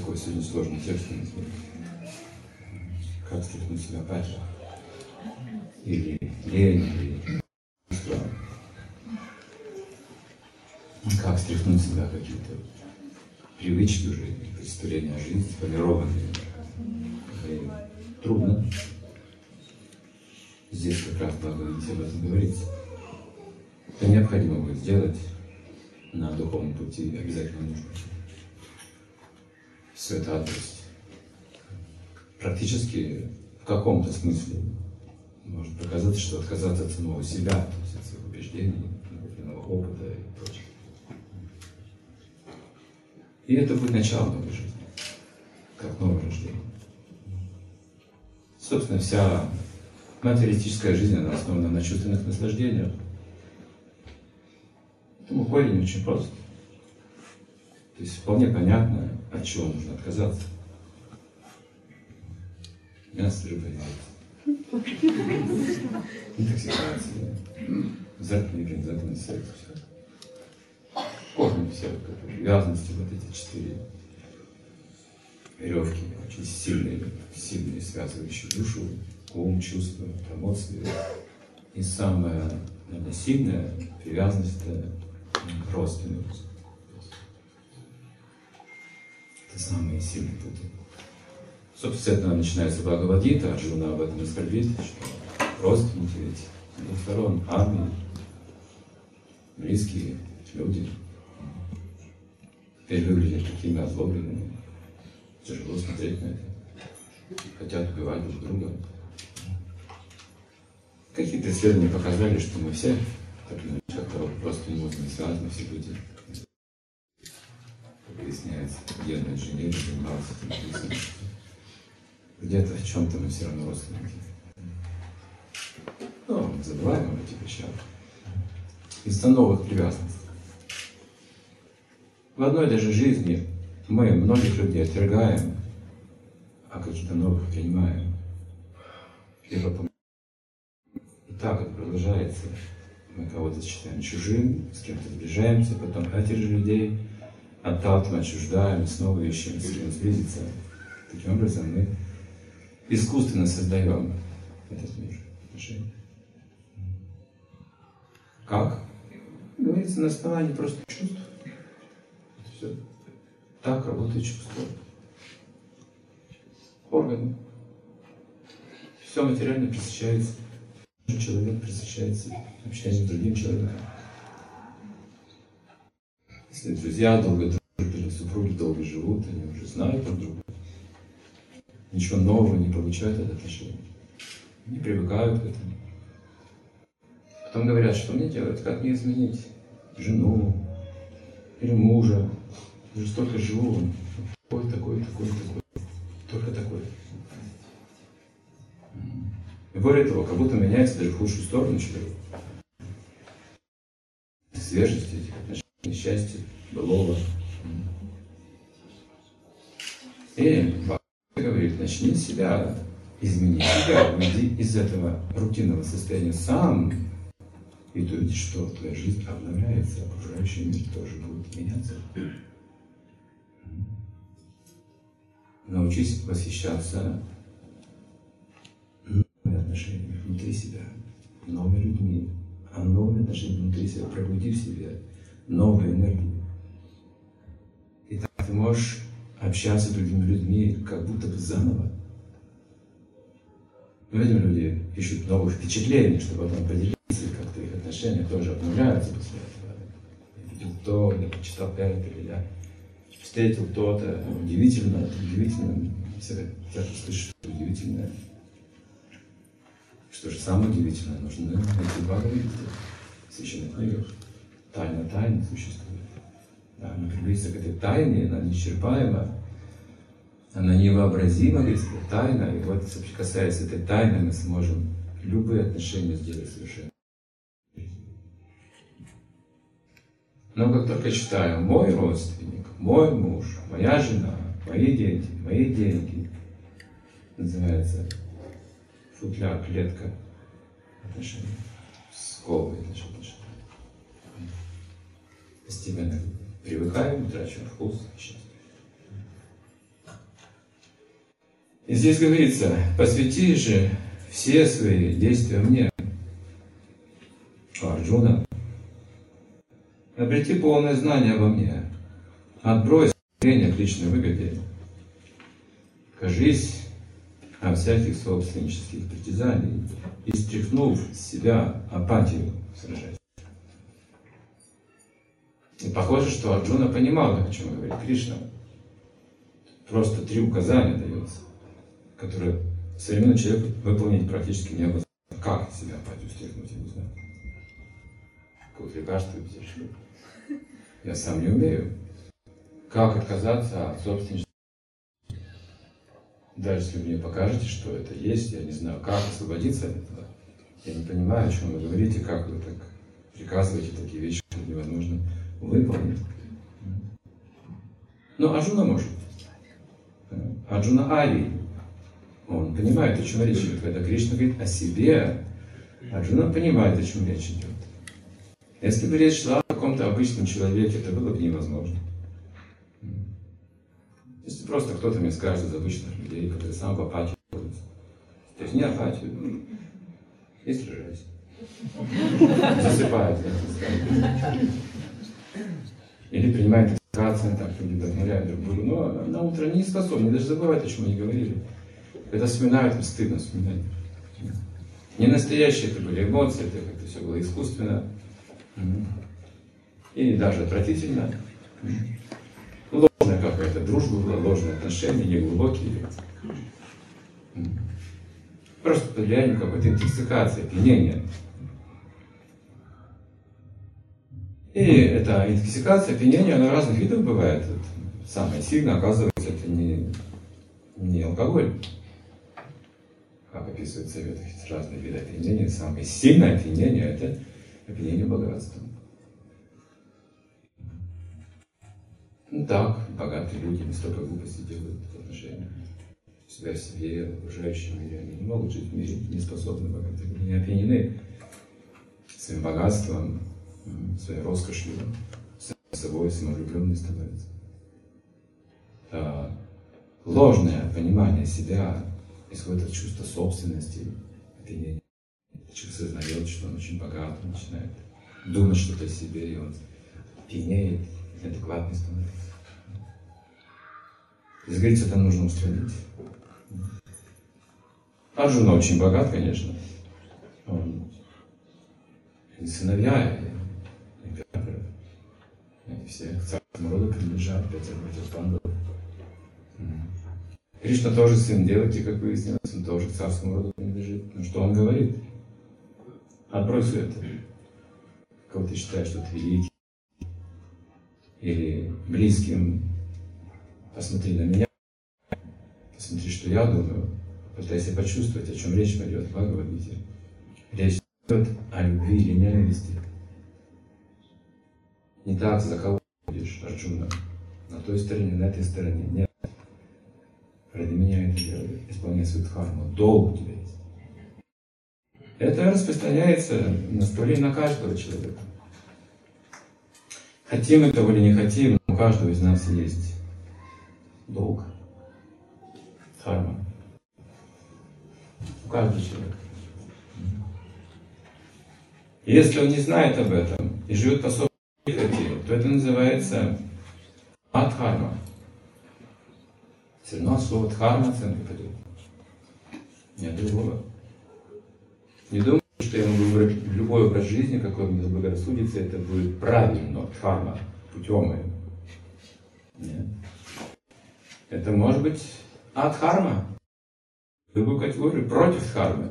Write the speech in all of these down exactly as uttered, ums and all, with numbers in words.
такой сегодня сложный текст. Как стряхнуть себя апатию? Или лень, или чувства. Как стряхнуть себя какие-то привычки уже, представления о жизни, сформированные. И трудно. Здесь как раз надо идти об этом говорить. Это необходимо будет сделать на духовном пути, обязательно нужно. Все это адрес. Практически в каком-то смысле может показаться, что отказаться от самого себя, то есть от своих убеждений, накопленного опыта и прочее. И это будет начало новой жизни, как новое рождение. Собственно, вся материалистическая жизнь, она основана на чувственных наслаждениях. Поэтому корень очень прост. То есть вполне понятно, от чего нужно отказаться. Мясо, рыба, яйца. Интоксикация, запретный грин, запретный секс, все. Корни все, привязанности, вот эти четыре веревки, очень сильные, сильные, связывающие душу, ум, чувства, эмоции. И самая, наверное, сильная привязанность — это родственность. Это самые сильные пути. Собственно, с этого начинается Бхагавад-гита, Арджуна об этом и скорбит, что родственники ведь с двух сторон, армии, близкие люди, теперь выглядят такими озлобленными. Тяжело смотреть на это. Хотят убивать друг друга. Какие-то исследования показали, что мы все, так или иначе, как-то просто не связаны, все люди. Как выясняется, генная инженерия занималась этим написано. Где-то в чем-то мы все равно родственники. Но мы забываем об этих вещах. Из-за новых привязанностей. В одной даже жизни мы многих людей отвергаем, а какие-то новых принимаем. И потом и так это продолжается. Мы кого-то считаем чужим, с кем-то сближаемся, потом этих же людей отталкиваем, отчуждаем, и снова ищем, с кем сблизиться. Таким образом мы искусственно создаем этот мир отношений. Как? Говорится на основании просто чувств. Все. Так работает чувство. Органы. Все материально пресыщается. Человек пресыщается общением с другим человеком. Если друзья долго дружат или супруги долго живут, они уже знают друг друга. Ничего нового не получают от отношений. Не привыкают к этому. Потом говорят, что мне делать, как мне изменить жену или мужа. Я же столько живу, он такой, такой, такой, такой, только такой. И более того, как будто меняется даже в худшую сторону человек. Свежесть этих отношений, счастья, былого. И Бхагавад говорит, начни себя изменить себя, уйди из этого рутинного состояния сам, и ты увидишь, что твоя жизнь обновляется, окружающий мир тоже будет меняться. Научись восхищаться новыми отношениями внутри себя, новыми людьми, а новыми отношениями внутри себя, пробуди в себе новую энергию. И так ты можешь общаться с другими людьми как будто бы заново. Мы видим, люди ищут новых впечатлений, чтобы потом поделиться, как-то их отношения тоже обновляются после этого. Я видел то, я прочитал это, или я встретил то-то, удивительно, это удивительно. Все хотят услышать что-то удивительное. Что же самое удивительное? Нужно найти Бхагавад-гиту в священных книгах. Тайна тайны существует. Да, мы приблизиться к этой тайне, она неисчерпаема, она невообразима, говорится, тайна. И вот, соприкасаясь с этой тайной, мы сможем любые отношения сделать совершенно. Но как только читаю «мой родственник», «мой муж», «моя жена», «мои дети», «мои деньги», называется футляр, клетка отношений, сковывает наши отношения. Постепенно привыкаем, утрачиваем вкус и счастье. И здесь говорится, посвяти же все свои действия мне, Арджуна, обрети полное знание обо мне, отбрось стремление к личной выгоде, кажись о всяких собственнических притязаний и, стряхнув с себя апатию, сражайся. И похоже, что Арджуна понимал, о чем говорит Кришна. Просто три указания дается, которые современный человек выполнить практически невозможно. Как себя апатию стряхнуть, я не знаю. Какое лекарство взять? Я сам не умею. Как отказаться от собственности? Даже если вы мне покажете, что это есть, я не знаю, как освободиться от этого. Я не понимаю, о чем вы говорите, как вы так приказываете такие вещи, которые невозможно выполнить. Но Арджуна может. Арджуна Ари. Он понимает, о чем речь идет. Когда Кришна говорит о себе, Арджуна понимает, о чем речь идет. Если бы речь шла о каком-то обычном человеке, это было бы невозможно. Если просто кто-то мне скажет из обычных людей, которые сам в апатию находятся. То есть не апатию, ну, и сражайся. Засыпают, да, или принимают инспирации, так люди вдохновляют друг друга. Но на утро не способны, даже забывают, о чем они говорили. Когда вспоминают, им стыдно вспоминать. Не настоящие это были эмоции, это как-то все было искусственно. И даже отвратительно. Ложная какая-то дружба была, ложные отношения, неглубокие. Просто под влиянием какой-то интоксикации, опьянения. И эта интоксикация, опьянение, она разных видов бывает. Самое сильное, оказывается, это не, не алкоголь. Как описывают советы, разные виды опьянения. Самое сильное опьянение – это опьянение богатством. Ну так, богатые люди не столько глупости делают в отношениях. Себя в себе, в окружающем мире. Они не могут жить в мире, не способны богатые. Они опьянены своим богатством, своей роскошью, самим собой, самовлюбленными становятся. А ложное понимание себя исходит от чувства собственности, опьянения. Человек сознает, что он очень богат, он начинает думать что-то о себе, и он пьянеет, неадекватный становится. Здесь говорится, это нужно устранить. Арджуна очень богат, конечно. Он и сыновья, и императоры. Они все к царскому роду принадлежат, пятеро братьев Пандавов. Кришна тоже сын Деваки, как выяснилось, он тоже к царскому роду принадлежит. Но что он говорит? Отбрось все это. Кого ты считаешь, что ты великий или близким, посмотри на меня, посмотри, что я думаю, пытайся почувствовать, о чем речь пойдет в Бхагавад-гите. Речь идет о любви или ненависти. Не так, за кого будешь, Арджуна, на той стороне, на этой стороне. Нет. Ради меня это делаю, исполняй свою дхарму. Долг у тебя есть. Это распространяется на каждого человека. Хотим мы того или не хотим, у каждого из нас есть долг, дхарма. У каждого человека. И если он не знает об этом и живет по собственной прихоти, то это называется адхарма. Все равно слово дхарма оценка пойдет. Нет другого. Не думайте, что я могу выбрать любой образ жизни, какой мне заблагорассудится, это будет правильно, дхарма, путем моим. Нет. Это может быть адхарма. Любую категорию против дхармы.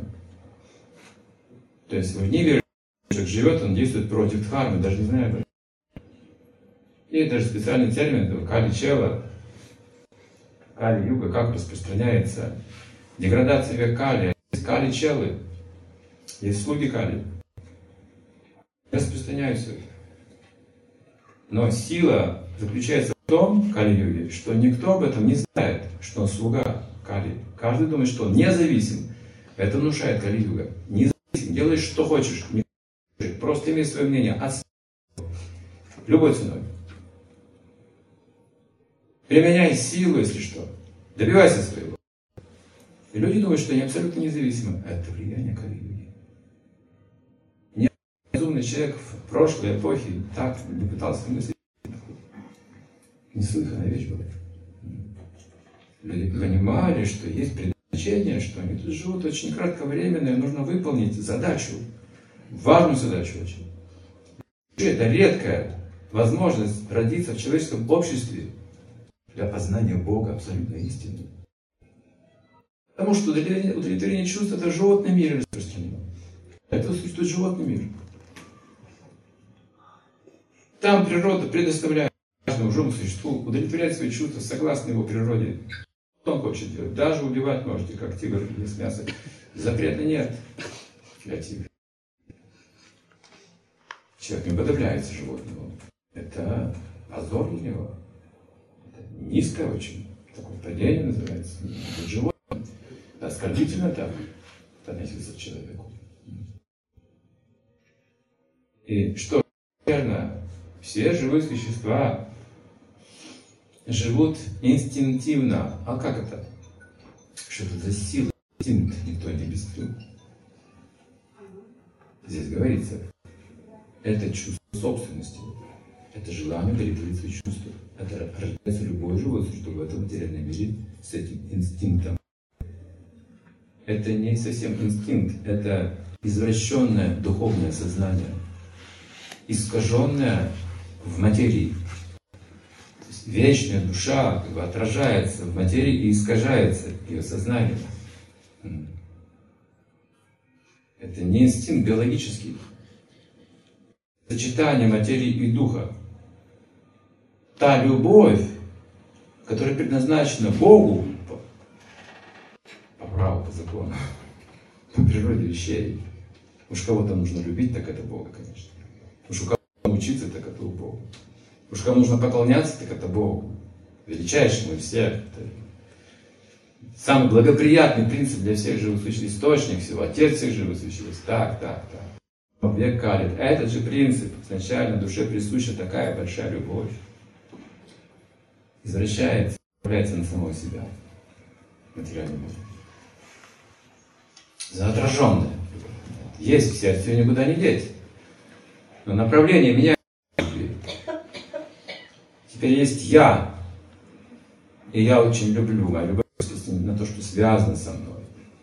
То есть в неверующий человек живет, он действует против дхармы, даже не зная об этом. И даже специальный термин, это кали-чела, кали-юга, как распространяется деградация век кали. Есть кали-челы, есть слуги кали. Я распространяю все это. Но сила заключается в том, кали-юге, что никто об этом не знает, что он слуга кали. Каждый думает, что он независим. Это внушает кали-юга. Независим, делаешь, что хочешь. Просто имей свое мнение. Отстань. Любой ценой. Применяй силу, если что. Добивайся своего. И люди думают, что они абсолютно независимы. Это влияние религии. Ни разумный человек в прошлой эпохе так не пытался мыслить. Неслыханная вещь была. Люди понимали, что есть предназначение, что они тут живут очень кратковременно, и нужно выполнить задачу, важную задачу очень. Это редкая возможность родиться в человеческом обществе для познания Бога абсолютной истины. Потому что удовлетворение чувств — это в животном мире распространено. Это существует животный мир. Там природа предоставляет каждому живому существу удовлетворять свои чувства согласно его природе. Что он хочет делать? Даже убивать можете, как тигр ест мясо. Запрета нет для тигра. Человек не уподобляется животному. Это позор для него. Это низкое очень. Такое падение называется. Это животное. Это оскорбительно так относиться к человеку. И что верно, все живые существа живут инстинктивно. А как это? Что это за сила? Инстинкт никто не объяснил. Здесь говорится, это чувство собственности, это желание удовлетворить свои чувства. Это рождается любое живое существо в этом материальном мире с этим инстинктом. Это не совсем инстинкт, это извращенное духовное сознание, искаженное в материи. То есть вечная душа как бы отражается в материи и искажается ее сознание. Это не инстинкт биологический. Сочетание материи и духа. Та любовь, которая предназначена Богу по, по праву, по закону, по природе вещей. Уж кого-то нужно любить, так это Бога, конечно. Уж у кого-то учиться, так это у Бога. Уж кому нужно поклоняться, так это Богу. Величайшему из всех. Это самый благоприятный принцип для всех живых существ, источник всего, отец всех живых существ. Так, так, так. Век калит. Этот же принцип изначально душе присуща такая большая любовь. Извращается, является на самого себя. Материальный мир. Заотраженная. Есть в сердце, ее никуда не деть. Но направление меняется. Теперь есть я. И я очень люблю. Моя любовь на то, что связано со мной.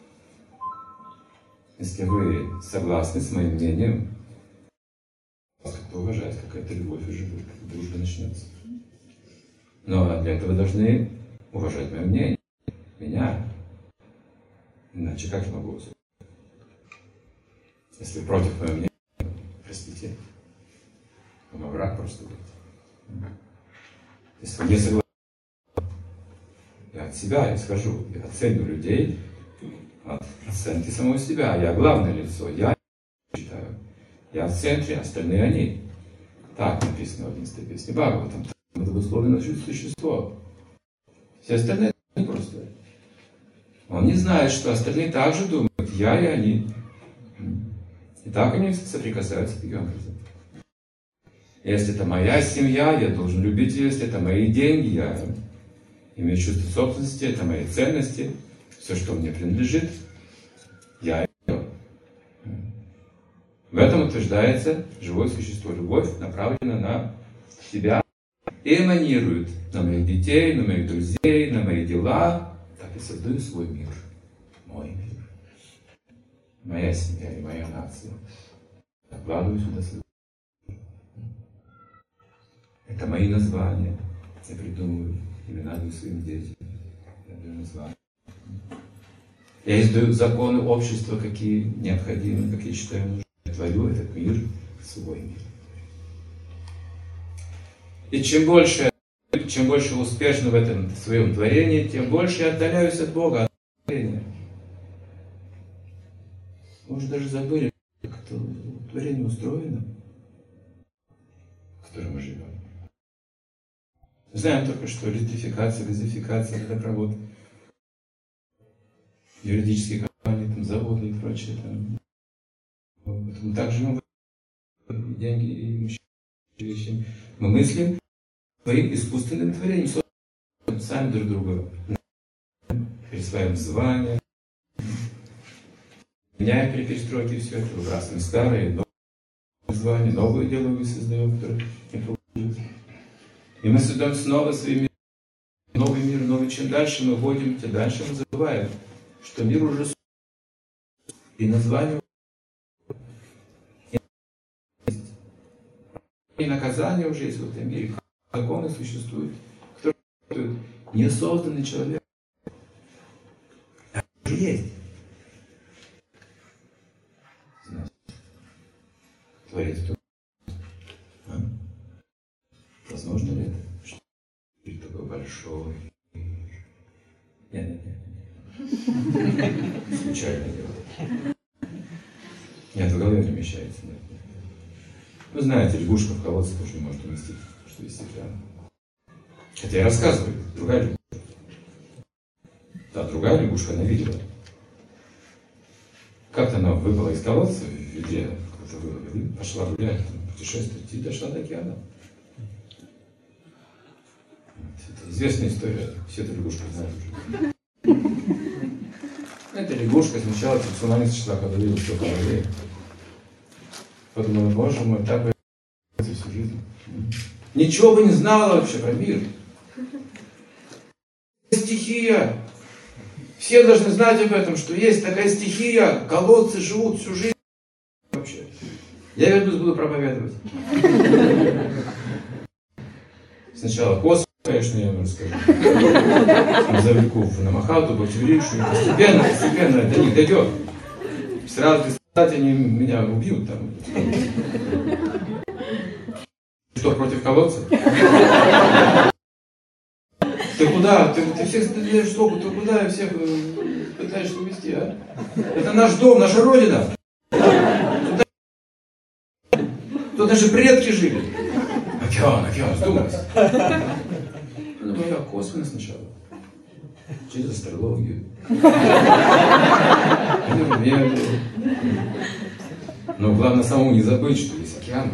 Если вы согласны с моим мнением, вас как-то уважать, какая-то любовь уже будет, дружба начнется. Но для этого вы должны уважать мое мнение, меня. Иначе как я могу? Если вы против моего мнения, простите, вы мой враг просто будет. Если вы не согласны, я от себя исхожу, я оценю людей, от оценки самого себя. Я главное лицо, я считаю. Я в центре, остальные они. Так написано в одиннадцатой песне Бхагаватам. Это обусловлено существо. Все остальные не просто. Он не знает, что остальные также думают, я и они. И так они соприкасаются таким образом. Если это моя семья, я должен любить ее. Если это мои деньги, я имею чувство собственности, это мои ценности. Все, что мне принадлежит, я ее. В этом утверждается живое существо. Любовь направлена на себя и эманирует на моих детей, на моих друзей, на мои дела. Так и создаю свой мир. Мой мир. Моя семья и моя нация. Я вкладываю сюда свой. Это мои названия. Я придумываю имена для своим детям. Я даю названия. Я издаю законы общества, какие необходимы, какие считаю нужны. Я творю этот мир, свой мир. И чем больше, чем больше успешно в этом своем творении, тем больше я отдаляюсь от Бога, от творения. Может, даже забыли, как это творение устроено, в котором мы живем. Знаем только, что электрификация, газификация, водопровод, юридические компании, там, заводы и прочее. Там. Вот. Мы так живем, деньги и мужчины. Мы мыслим своим искусственным творением, сами друг друга присваиваем звания, меняем при перестройке все это, выбрасываем старые, новые названия, новые идеологии создаем, которые не получилось. И мы создаем снова свой мир, новый мир, новый. Чем дальше мы ходим, тем дальше мы забываем, что мир уже существует. И название и наказание уже есть в этом мире. Законы существуют, которые существуют. Несозданный человек. Это есть. Значит, творец кто? А? Возможно ли это? Что мир такой большой? Нет, нет, нет. Случайно дело. Нет, в голове не вмещается. Нет. Вы знаете, лягушка в колодце тоже не может уместить, что есть прямо. Хотя я рассказываю, другая лягушка. Да, другая лягушка, она видела. Как-то она выпала из колодца в ведре, пошла гулять, путешествовать и дошла до океана. Это известная история, все эту лягушку знают уже. Эта лягушка сначала с ума не сошла, когда видела, что голове. Подумала, боже мой, так бы всю жизнь. Ничего бы не знала вообще про мир. Стихия. Все должны знать об этом, что есть такая стихия. Колодцы живут всю жизнь. Вообще. Я вернусь, буду проповедовать. Сначала космос, конечно, я вам расскажу. Назовиков намахал, то Бхактивиришу. Постепенно, постепенно до них дойдет. Сразу, кстати, они меня убьют там. Что, против колодца? Ты куда? Ты, ты всех стреляешь в стопу, ты куда всех пытаешься увести, а? Это наш дом, наша родина. Тут, тут наши предки жили. Океан, океан, вздумайся. Ну, я косвенно сначала. Через астрологию. Но главное самому не забыть, что есть океан.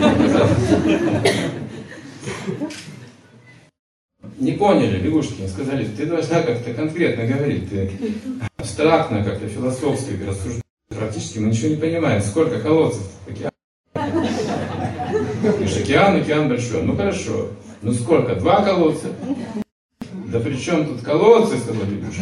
Не поняли, лягушки, сказали, ты должна как-то конкретно говорить, ты абстрактно, как-то философски рассуждать. Практически мы ничего не понимаем, сколько колодцев океана. Океан, океан большой. Ну хорошо. Ну сколько? Два колодца? Да при чем тут колодцы, сказал лягушка?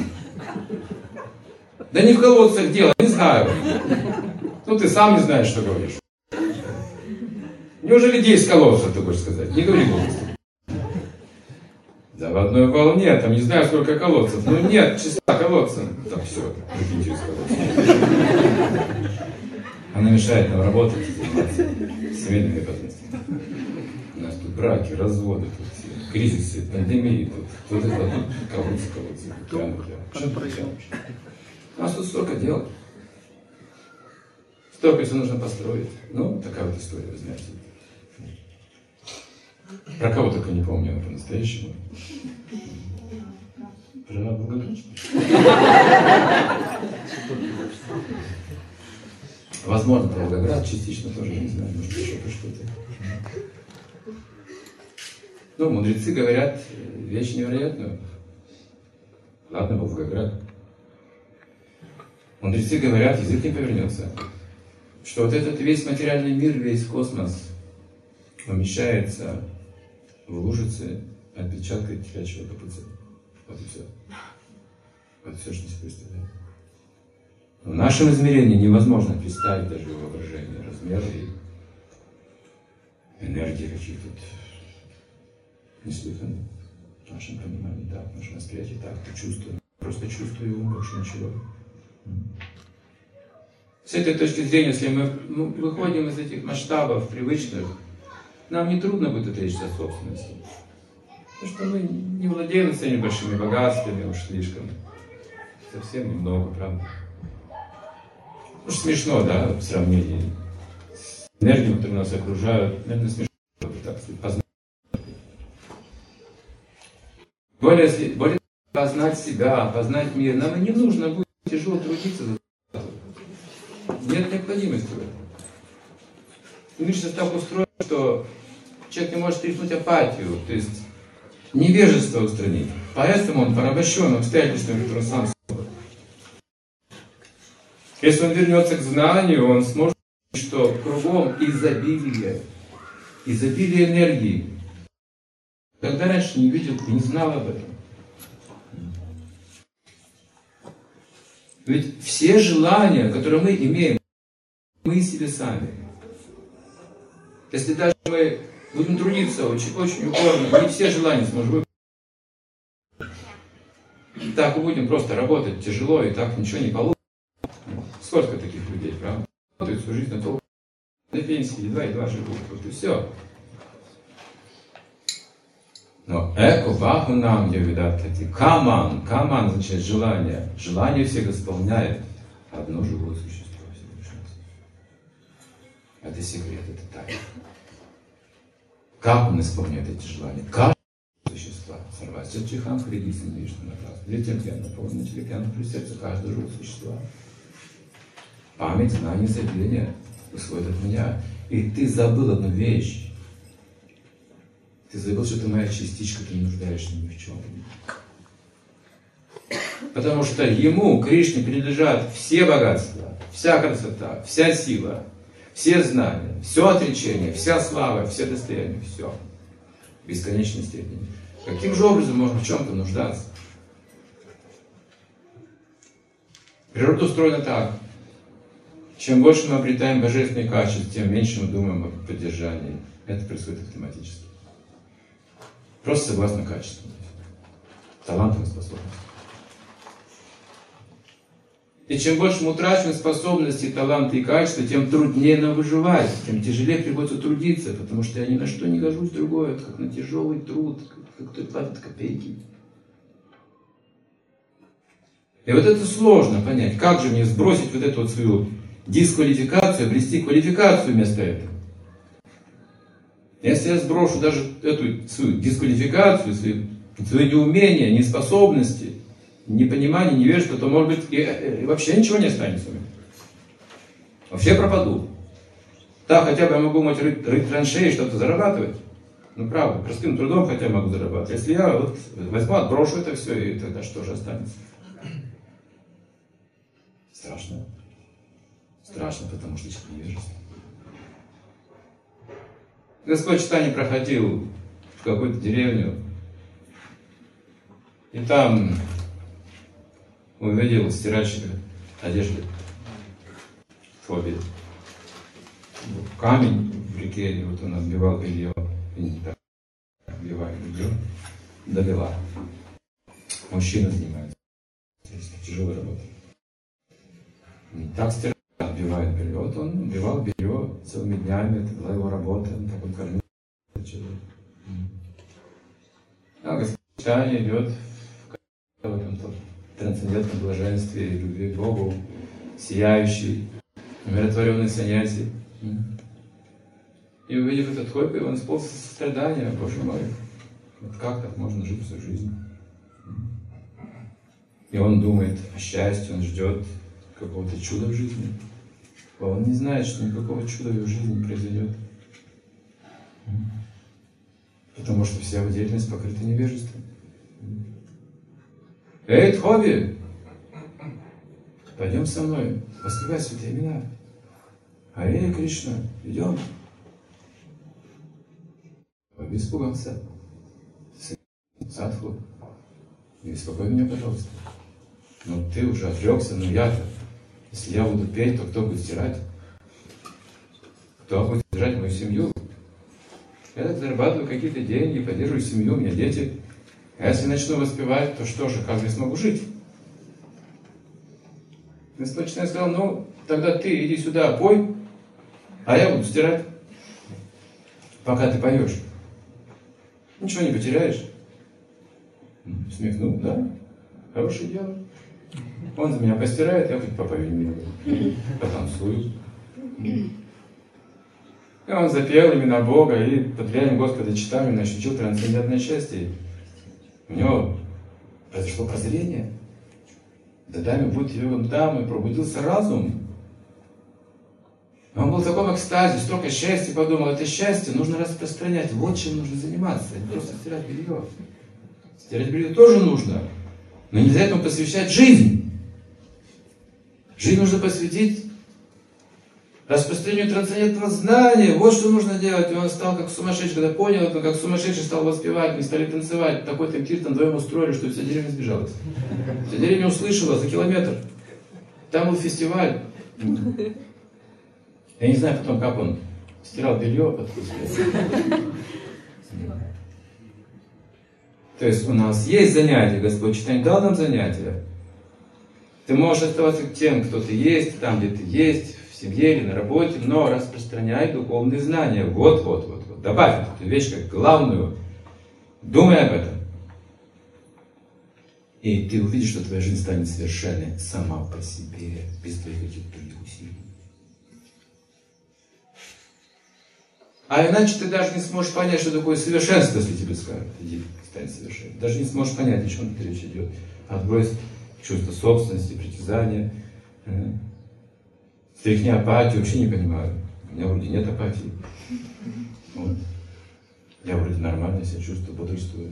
Да не в колодцах дело, не знаю. Ну ты сам не знаешь, что говоришь. Неужели десять колодцев, ты хочешь сказать? Не говори глупости. Да в одной волне, там не знаю сколько колодцев. Ну нет числа колодцев. Так все, прикиньте из колодцев. Она мешает нам работать, заниматься семейными потребностями. У нас тут браки, разводы, тут кризисы, пандемии, тут, тут это, тут колодцы, колодцы, океан, океан. У нас тут столько дел. Столько все нужно построить. Ну, такая вот история, вы знаете. Про кого только не помню, но по-настоящему. Про Волгоград. Возможно, про Волгоград частично тоже, я не знаю, может, еще про что-то. Ну, мудрецы говорят вещь невероятную. Ладно, Волгоград. Мудрецы говорят, язык не повернется, что вот этот весь материальный мир, весь космос умещается в лужице отпечатка телячьего копытца. Вот и все. Вот все, что себе представляет. В нашем измерении невозможно представить даже его воображение, размеры и энергии каких тут неслыханных. В нашем понимании так, в нашем восприятии так, мы чувствуем. Просто чувствую ум, больше ничего. С этой точки зрения, если мы ну, выходим из этих масштабов привычных, нам не трудно будет отречься от собственности. Потому что мы не владеем своими большими богатствами уж слишком. Совсем немного, правда. Уж смешно, да, в сравнении с энергией, которая нас окружает. Наверное, смешно, так сказать, познать. Более, более познать себя, познать мир, нам и не нужно будет тяжело трудиться за это. Нет необходимости в этом. Мир сейчас так устроен, что человек не может тряхнуть апатию, то есть невежество устранить. Поэтому он порабощен обстоятельствами, которые сам создал. Если он вернется к знанию, он сможет, что кругом изобилие, изобилие энергии. Когда раньше не видел, не знал об этом. Ведь все желания, которые мы имеем, мы себе сами. Если даже мы будем трудиться очень, очень упорно, не все желания сможем выполнить. Так мы будем просто работать тяжело, и так ничего не получится. Сколько таких людей, правда? Работают всю жизнь на толку. На пенсии едва-едва живут. Вот и все. Но эко ваху нам я видат эти. Каман, каман значит желание. Желание всех исполняет одно живое существо. Это секрет, это тайна. Как он исполняет эти желания? Каждое существо. Сарвасya чихам хридисим вишну наказ. Детям пьяно, полно телепьяно при сердце каждого живого существа. Память, знание, забвение исходит от меня. И ты забыл одну вещь. Ты забыл, что ты моя частичка, ты не нуждаешься ни в чем. Потому что ему, Кришне, принадлежат все богатства, вся красота, вся сила, все знания, все отречение, вся слава, все достояния, все. В бесконечной степени. Каким же образом можно в чем-то нуждаться? Природа устроена так. Чем больше мы обретаем божественные качества, тем меньше мы думаем о поддержании. Это происходит автоматически. Просто согласно качеству. Талантам и способностям. И чем больше мы утрачиваем способности, таланты и качества, тем труднее нам выживать, тем тяжелее приходится трудиться, потому что я ни на что не гожусь другое, как на тяжелый труд, как кто платит копейки. И вот это сложно понять, как же мне сбросить вот эту вот свою дисквалификацию, обрести квалификацию вместо этого. Если я сброшу даже эту свою дисквалификацию, свое, свое неумение, неспособности, непонимание, невежество, то, может быть, и, и вообще ничего не останется у меня. Вообще пропаду. Да, хотя бы я могу мыть рыть, рыть траншеи, что-то зарабатывать. Ну, правда, простым трудом хотя бы могу зарабатывать. Если я вот возьму, отброшу это все, и тогда что же останется? Страшно. Страшно, потому что человек невежество. Господь Чайтанья проходил в какую-то деревню, и там увидел стиральщика одежды в хобби. Камень в реке, и вот он отбивал белье, отбивает белье, добила. Мужчина занимается тяжелой работой. Не так стирает. Отбивает белье. Вот он отбивал белье целыми днями, это была его работа, он так он кормил. А Господь Чайтанья идет в этом трансцендентном блаженстве, любви к Богу, сияющий, умиротворенный саньяси. И увидев этот хобби, он исполнился сострадания. Боже мой, вот как так можно жить всю жизнь? И он думает о счастье, он ждет какого-то чуда в жизни. А он не знает, что никакого чуда в его жизни не произойдет. Потому что вся его деятельность покрыта невежеством. Эй, хобби! Пойдем со мной, воспевай святые имена. Харе Кришна, идем. Хобби испугался. Садху, не беспокой меня, пожалуйста. Ну ты уже отрекся, но я-то. Если я буду петь, то кто будет стирать? Кто будет стирать мою семью? Я зарабатываю какие-то деньги, поддерживаю семью, у меня дети. А если начну воспевать, то что же, как я смогу жить? Господь Чайтанья сказал, ну, тогда ты иди сюда, пой, а я буду стирать, пока ты поешь. Ничего не потеряешь. Смехнул, да? Хорошее дело. Он за меня постирает, я хоть попою немного, потанцую. И он запел имена Бога, и под влиянием Господа Чайтаньи ощутил трансцендентное счастье. У него произошло прозрение. Дадами будет йогам там, и пробудился разум. Он был в таком экстазе, столько счастья, подумал, это счастье нужно распространять, вот чем нужно заниматься, не просто стирать белье. Стирать белье тоже нужно, но нельзя этому посвящать жизнь. Жизнь нужно посвятить распространению трансцендентного знания. Вот что нужно делать. И он стал как сумасшедший. Когда понял это, как сумасшедший стал воспевать, они стали танцевать. Такой-то киртан вдвоем устроили, что вся деревня сбежалась. Вся деревня услышала за километр. Там был фестиваль. Я не знаю потом, как он стирал белье под вкусом. То есть у нас есть занятия, Господь читание дал нам занятия. Ты можешь оставаться тем, кто ты есть, там, где ты есть, в семье или на работе, но распространяй духовные знания. Вот, вот, вот, вот. Добавь эту вещь как главную. Думай об этом. И ты увидишь, что твоя жизнь станет совершенной сама по себе, без твоих каких-то других усилий. А иначе ты даже не сможешь понять, что такое совершенство, если тебе скажут, иди, стань совершенным. Даже не сможешь понять, о чем тут речь идет. Отбрось чувство собственности, притязания. Стряхни апатию, вообще не понимаю. У меня вроде нет апатии. Вот. Я вроде нормально себя чувствую, бодрствую.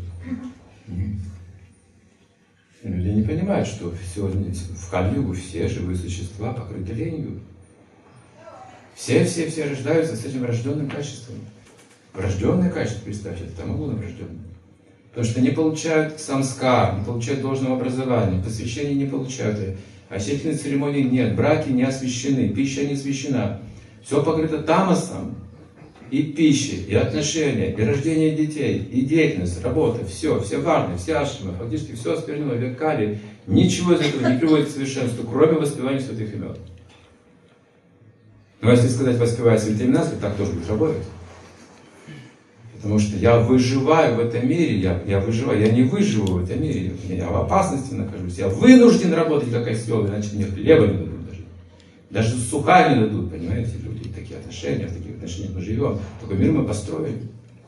Люди не понимают, что сегодня в Кали-югу все живые существа покрыты ленью. Все-все-все рождаются с этим врожденным качеством. Врожденное качество, представьте, это тамагуна врожденное. Потому что не получают самскар, не получают должного образования, посвящения не получают, осветительной церемонии нет, браки не освящены, пища не освящена. Все покрыто тамасом, и пища, и отношения, и рождение детей, и деятельность, работа, все, все варны, все ашрамы, фактически все осквернено, век Кали. Ничего из этого не приводит к совершенству, кроме воспевания святых имен. Но если сказать, воспевая святые имена, так тоже будет работать. Потому что я выживаю в этом мире, я, я выживаю, я не выживу в этом мире, я в опасности нахожусь, я вынужден работать как осел, иначе мне хлеба не дадут даже. Даже суха не дадут, понимаете, люди, такие отношения, в таких отношениях мы живем, такой мир мы построили.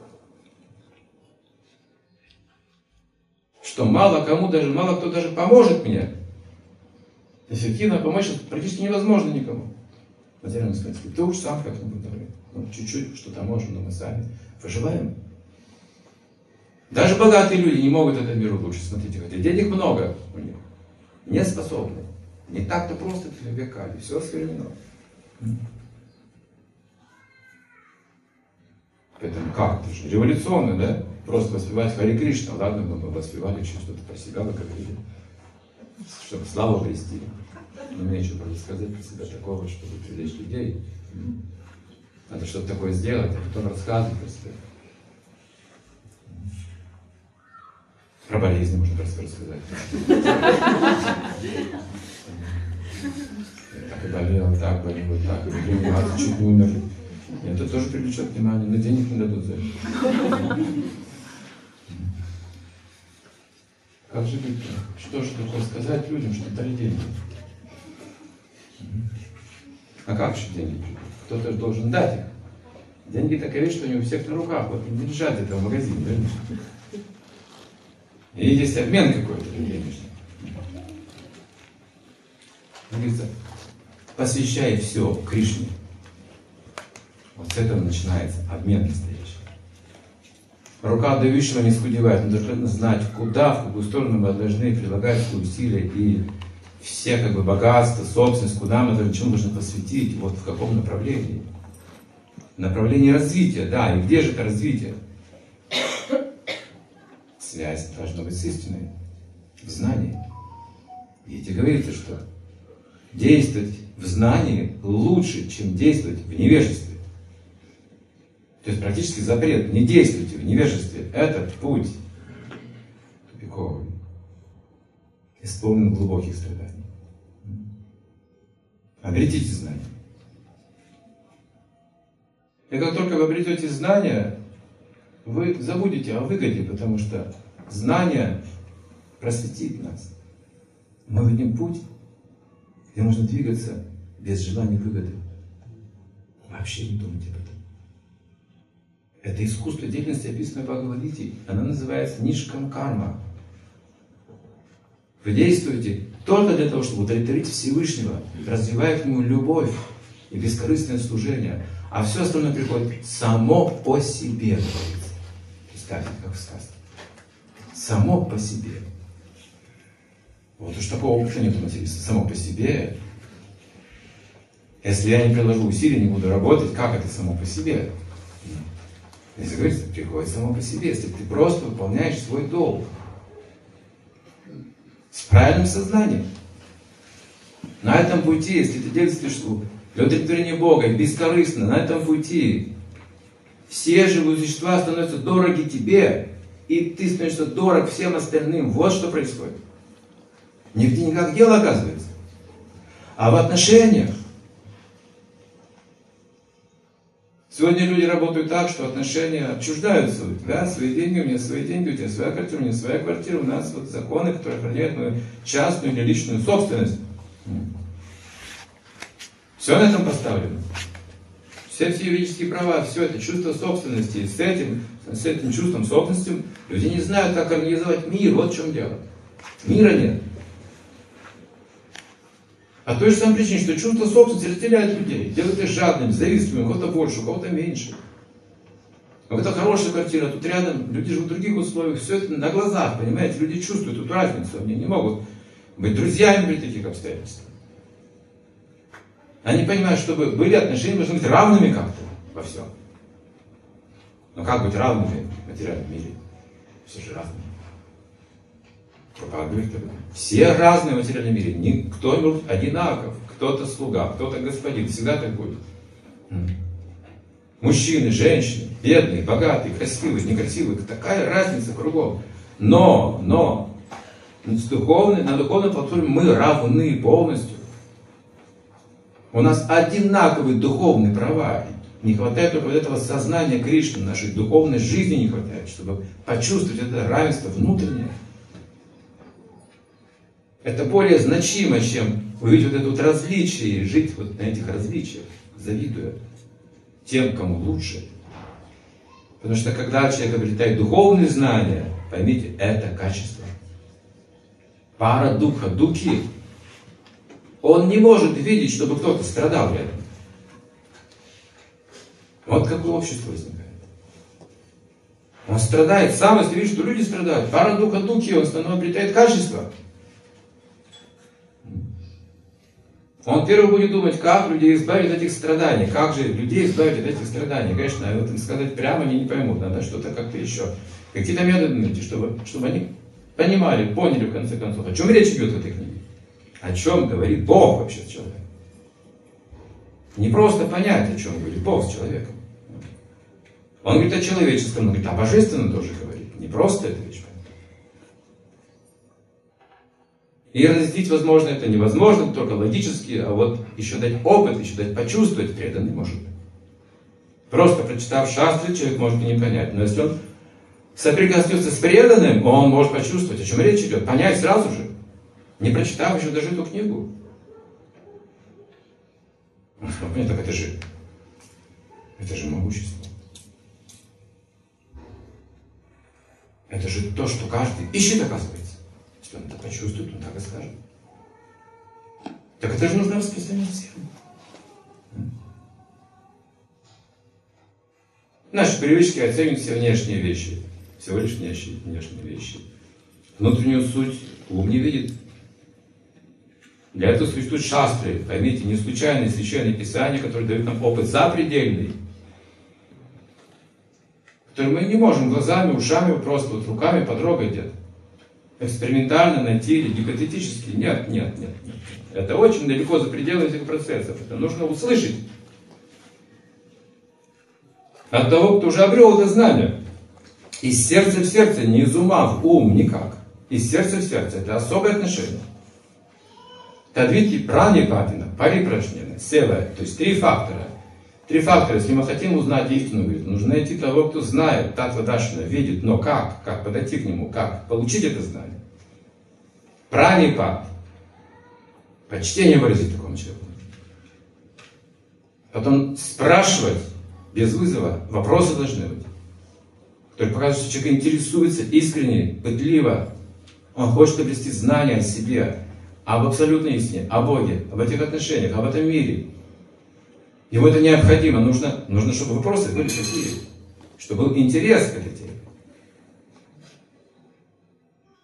Что мало кому даже, мало кто даже поможет мне. Эффективно помочь практически невозможно никому. В материальном смысле. Ты уж сам как-нибудь, например, ну, чуть-чуть что-то можем, но мы сами выживаем. Даже богатые люди не могут этот мир улучшить. Смотрите, хотя денег много у них. Не способны. Не так-то просто это века. Все осквернено. Поэтому как? Это же революционно, да? Просто воспевать Хари Кришна. Ладно, мы воспевали что-то про себя, вы говорили, чтобы славу обрести. Но мне нечего было сказать про себя такого, чтобы привлечь людей. Надо что-то такое сделать, а потом рассказывать про себя. Про болезни можно просто рассказать. Так и болел, так болел, так и болел, чуть не умер. Это тоже привлечет внимание, но денег не дадут за это. Как же быть-то? Что же такое сказать людям, чтобы дали деньги? А как же деньги придут? Кто-то же должен дать их. Деньги такая вещь, что они у всех на руках. Вот не лежат где-то в магазине, да? И есть обмен какой-то денежный. Говорится, посвящай все Кришне. Вот с этого начинается обмен настоящий. Рука дающего не скудевает, он должен знать, куда, в какую сторону мы должны прилагать свои усилия и все как бы богатства, собственность, куда мы должны, чему должны посвятить, вот в каком направлении. Направление развития, да, и где же это развитие? Связь должна быть с истиной, в знании. Видите, говорится, что действовать в знании лучше, чем действовать в невежестве. То есть практически запрет, не действуйте в невежестве. Этот путь тупиковый, исполнен глубоких страданий. Обретите знания. И как только вы обретете знания, вы забудете о выгоде, потому что знание просветит нас. Мы видим путь, где можно двигаться без желания выгоды. Вообще не думайте об этом. Это искусство деятельности, описанное в Бхагавад-гите. Она называется нишкам карма. Вы действуете только для того, чтобы удовлетворить Всевышнего, развивая к нему любовь и бескорыстное служение. А все остальное приходит само по себе, говорится. Представьте, как в сказке. Само по себе. Вот уж такого опыта нет у материста. Само по себе. Если я не приложу усилий, не буду работать, как это само по себе? Если говорится, приходит само по себе, если ты просто выполняешь свой долг. С правильным сознанием. На этом пути, если ты действуешь для удовлетворения Бога, бескорыстно, на этом пути все живые существа становятся дороги тебе, и ты становишься дорог всем остальным. Вот что происходит. Не в деньгах дело оказывается, а в отношениях. Сегодня люди работают так, что отношения отчуждаются. У тебя свои деньги, у меня свои деньги, у тебя своя квартира, у меня своя квартира. У нас вот законы, которые охраняют мою частную или личную собственность. Все на этом поставлено. Все эти юридические права, все это чувство собственности. И с этим, с этим чувством собственности люди не знают, как организовать мир. Вот в чем дело. Мира нет. А той же самой причине, что чувство собственности разделяет людей, делает их жадными, завистливыми, у кого-то больше, у кого-то меньше. У кого-то хорошая квартира, тут рядом люди живут в других условиях, все это на глазах, понимаете, люди чувствуют эту разницу, они не могут быть друзьями при таких обстоятельствах. Они понимают, чтобы были отношения, должны быть равными как-то во всем. Но как быть равными в материальном мире? Все же разные. Все разные в материальном мире. Никто не одинаков. Кто-то слуга, кто-то господин. Всегда так будет. Мужчины, женщины, бедные, богатые, красивые, некрасивые. Такая разница кругом. Но, но, с духовной, на духовной платформе мы равны полностью. У нас одинаковые духовные права. Не хватает только вот этого сознания Кришны, нашей духовной жизни не хватает, чтобы почувствовать это равенство внутреннее. Это более значимо, чем увидеть вот это вот различие и жить вот на этих различиях, завидуя тем, кому лучше. Потому что когда человек обретает духовные знания, поймите, это качество. Пара духа, духи. Он не может видеть, чтобы кто-то страдал рядом. Вот какое общество возникает. Он страдает сам, если видит, что люди страдают. Пара духа, духи, он снова обретает качество. Он первый будет думать, как людей избавить от этих страданий. Как же людей избавить от этих страданий? Конечно, вот им сказать прямо они не поймут. Надо что-то как-то еще. Какие-то методы найти, чтобы, чтобы они понимали, поняли в конце концов, о чем речь идет в этой книге. О чем говорит Бог вообще с человеком. Не просто понять, о чем говорит Бог с человеком. Он говорит о человеческом, он говорит о божественном тоже говорит. Не просто это вещь. И разъяснить, возможно, это невозможно, только логически, а вот еще дать опыт, еще дать почувствовать преданный может быть. Просто прочитав шастры, человек может и не понять. Но если он соприкоснется с преданным, он может почувствовать, о чем речь идет, понять сразу же, не прочитав еще даже эту книгу. Он сказал, понятно, так это же, это же могущество. Это же то, что каждый ищет, оказывается. Если он это почувствует, он так и скажет. Так это же нужно распространять всем. Наши привычки оценивают все внешние вещи. Всего лишь внешние, внешние вещи. Внутреннюю суть ум не видит. Для этого существуют шастры. Поймите, не случайные священные писания, которые дают нам опыт запредельный. Который мы не можем глазами, ушами, просто вот руками потрогать где-то. Экспериментально найти или гипотетически. Нет, нет, нет, нет. Это очень далеко за пределы этих процессов. Это нужно услышать. От того, кто уже обрел это знание. Из сердца в сердце, не из ума в ум никак. Из сердца в сердце. Это особое отношение. Тадвити пранипатина, парипрашнена, сева. То есть три фактора. Три фактора. Если мы хотим узнать истину, говорит, нужно найти того, кто знает, татва дашина, видит, но как? Как подойти к нему? Как получить это знание? Пранипат. Почтение выразить такому человеку. Потом спрашивать без вызова. Вопросы должны быть. Которые показывают, что человек интересуется искренне, пытливо. Он хочет обрести знания о себе, об абсолютной истине, о Боге, об этих отношениях, об этом мире. Ему это необходимо. Нужно, нужно, чтобы вопросы были такие. Чтобы был интерес к этой теме.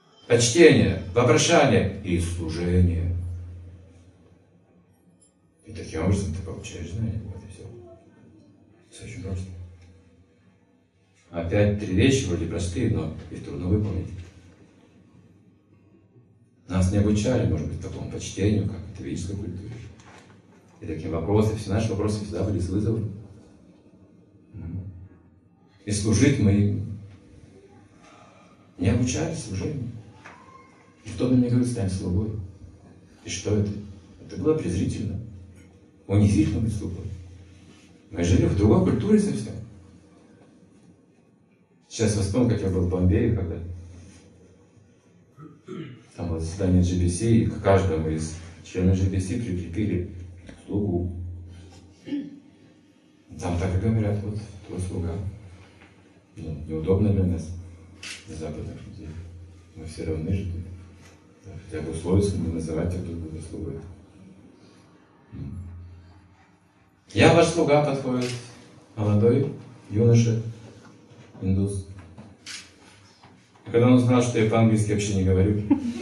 Почтение, вопрошание и служение. И таким образом ты получаешь знания. Вот и все. Все очень просто. Опять три вещи вроде простые, но их трудно выполнить. Нас не обучали, может быть, такому почтению, как в атеистской культуре. И таким вопросам, все наши вопросы всегда были с вызовом. И служить мы не обучались служению. Никто нам не говорит, стань слугой. И что это? Это было презрительно, унизительно быть слугой. Мы жили в другой культуре совсем. Сейчас я вспомнил, как я был в Бомбее, когда там было заседание джи би си, и к каждому из членов джи би си прикрепили слугу. Там так и говорят, вот твой слуга. Ну, неудобно для нас, для западных людей. Мы все равны же тут. Хотя бы условиться не называть тех, кто будет слугой. Я ваш слуга, подходит молодой юноша, индус. И когда он узнал, что я по-английски вообще не говорю,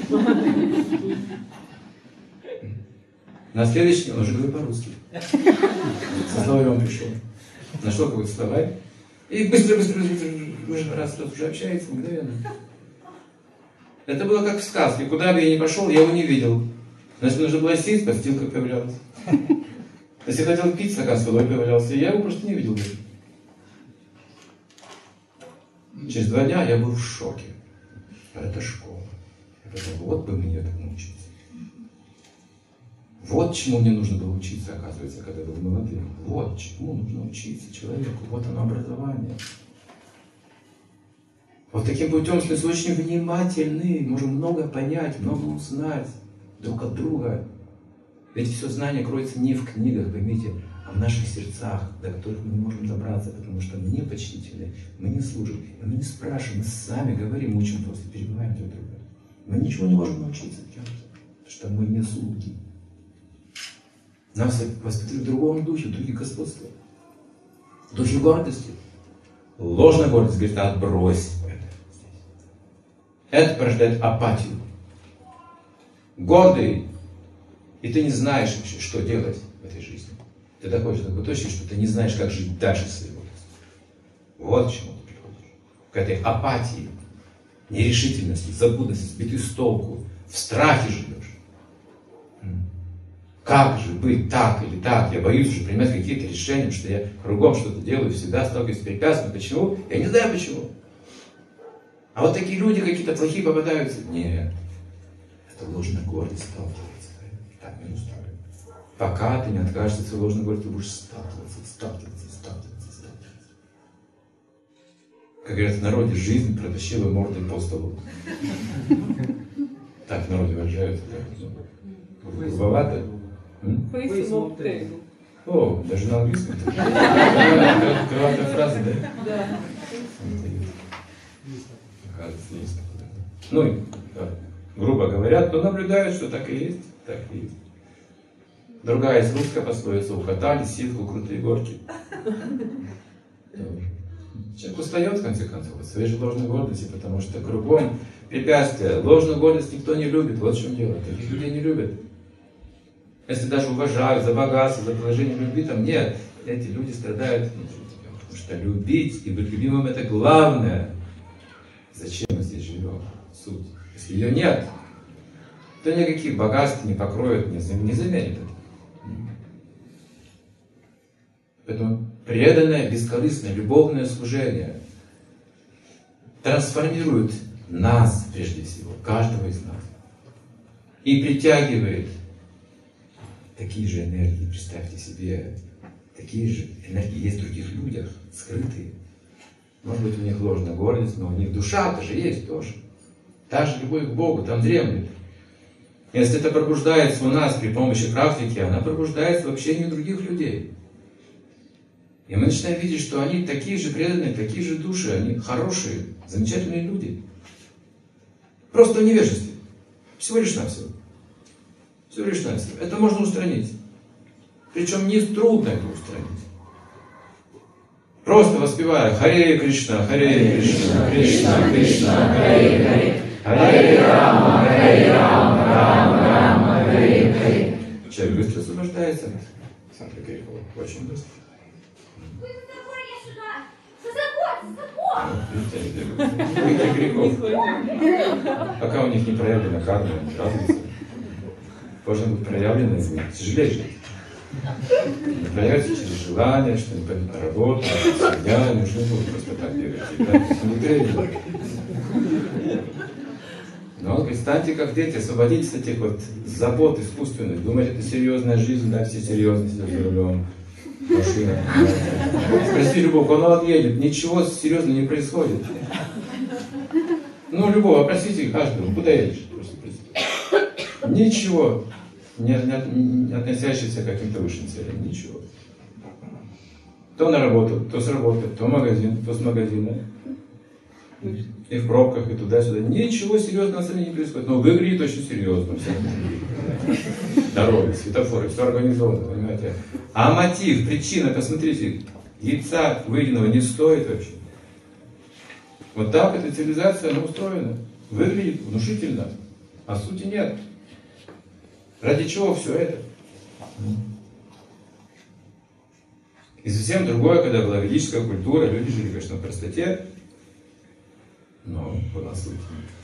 на следующий день он уже говорил по-русски. Со словарем он пришел. Нашел какой-то словарь. И быстро, быстро, быстро, уже раз тот уже общается мгновенно. Это было как в сказке. Куда бы я ни пошел, я его не видел. Но если нужно было сесть, подстилка появлялась. Если хотел пить, стакан с водой появлялся. Я его просто не видел. Через два дня я был в шоке. Это школа. Я подумал, вот бы мне так научиться. Вот чему мне нужно было учиться, оказывается, когда я был молодым. Вот чему нужно учиться человеку. Вот оно образование. Вот таким путем, если мы очень внимательны, можем много понять, много узнать друг от друга. Ведь все знание кроется не в книгах, поймите, а в наших сердцах, до которых мы не можем добраться, потому что мы не почтительны, мы не служим, и мы не спрашиваем, мы сами говорим, учим просто, перебиваем друг друга. Мы ничего не можем научиться, потому что мы не слуги. Нас воспитывают в другом духе, в духе господства, в духе гордости. Ложная гордость говорит, отбрось это. Это порождает апатию. Гордый, и ты не знаешь вообще, что делать в этой жизни. Ты доходишь до такой точки, что ты не знаешь, как жить дальше своей гордости. Вот к чему ты приходишь. К этой апатии, нерешительности, запутанности, сбитый с толку, в страхе живешь. Как же быть так или так? Я боюсь уже принимать какие-то решения, потому что я кругом что-то делаю, всегда сталкиваюсь с препятствиями. Почему? Я не знаю почему. А вот такие люди какие-то плохие попадаются. Нет. Это ложная гордость сталкивается. Так не устроено. Пока ты не откажешься от своей ложной гордости, ты будешь сталкиваться, сталкиваться, сталкиваться, сталкиваться. Как говорят в народе, жизнь протащила мордой по столу. Так в народе выражают. Грубовато. О, даже на английском. Крылатая фраза, да? Да. Оказывается, есть такое. Ну, да, грубо говорят, но наблюдают, что так и есть. Так и есть. Другая есть русская пословица: укатали ситку крутые горки. Человек устает, в конце концов, от своей же ложной гордости, потому что кругом препятствия. Ложную гордость никто не любит. Вот в чем дело. Таких людей не любят. Если даже уважают за богатство, за положение любви, там нет. Эти люди страдают внутри тебя. Потому что любить и быть любимым — это главное. Зачем мы здесь живем? Суть. Если ее нет, то никаких богатств не покроют, не заменит это. Поэтому преданное, бескорыстное, любовное служение трансформирует нас, прежде всего, каждого из нас. И притягивает такие же энергии, представьте себе, такие же энергии есть в других людях, скрытые. Может быть, у них ложная гордость, но у них душа-то же есть тоже. Та же любовь к Богу там дремлет. Если это пробуждается у нас при помощи практики, она пробуждается в общении других людей. И мы начинаем видеть, что они такие же преданные, такие же души, они хорошие, замечательные люди. Просто в невежестве. Всего лишь навсего. Всего лишь навсего. Это можно устранить. Причем не трудно это устранить. Просто воспевая Харе Кришна, Харе Кришна, Кришна, Кришна, Харе Харе, Харе Рама, Харе Рама, Рама, Рама, Харе Харе. Человек быстро освобождается. хватается Александра Грехова очень быстро. Видите, грехов. Пока у них не проявлена карма, не радуется. Позже будет проявлено, и будет тяжелее жить. Не проявится через желание, что не пойдет на работу, семья, не нужно будет просто так бегать. Но представьте, как дети, освободитесь от этих вот забот искусственных. Думать, это серьезная жизнь, да, все серьезно сидят за рулем. Машина. Спроси любого, он отъедет, ничего серьезного не происходит. Ну, любого, опросите каждого, куда едешь? Просто ничего, не, не относящийся к каким-то высшим целям, ничего. То на работу, то с работы, то в магазин, то с магазина. И в пробках, и туда-сюда. Ничего серьезного на самом деле не происходит. Но выглядит очень серьезно. Дороги, светофоры, все организовано, понимаете. А мотив, причина, посмотрите, яйца выеденного не стоит вообще. Вот так эта цивилизация, она устроена. Выглядит внушительно, а сути нет. Ради чего все это? И совсем другое, когда была ведическая культура, люди жили, конечно, в простоте, но была суть.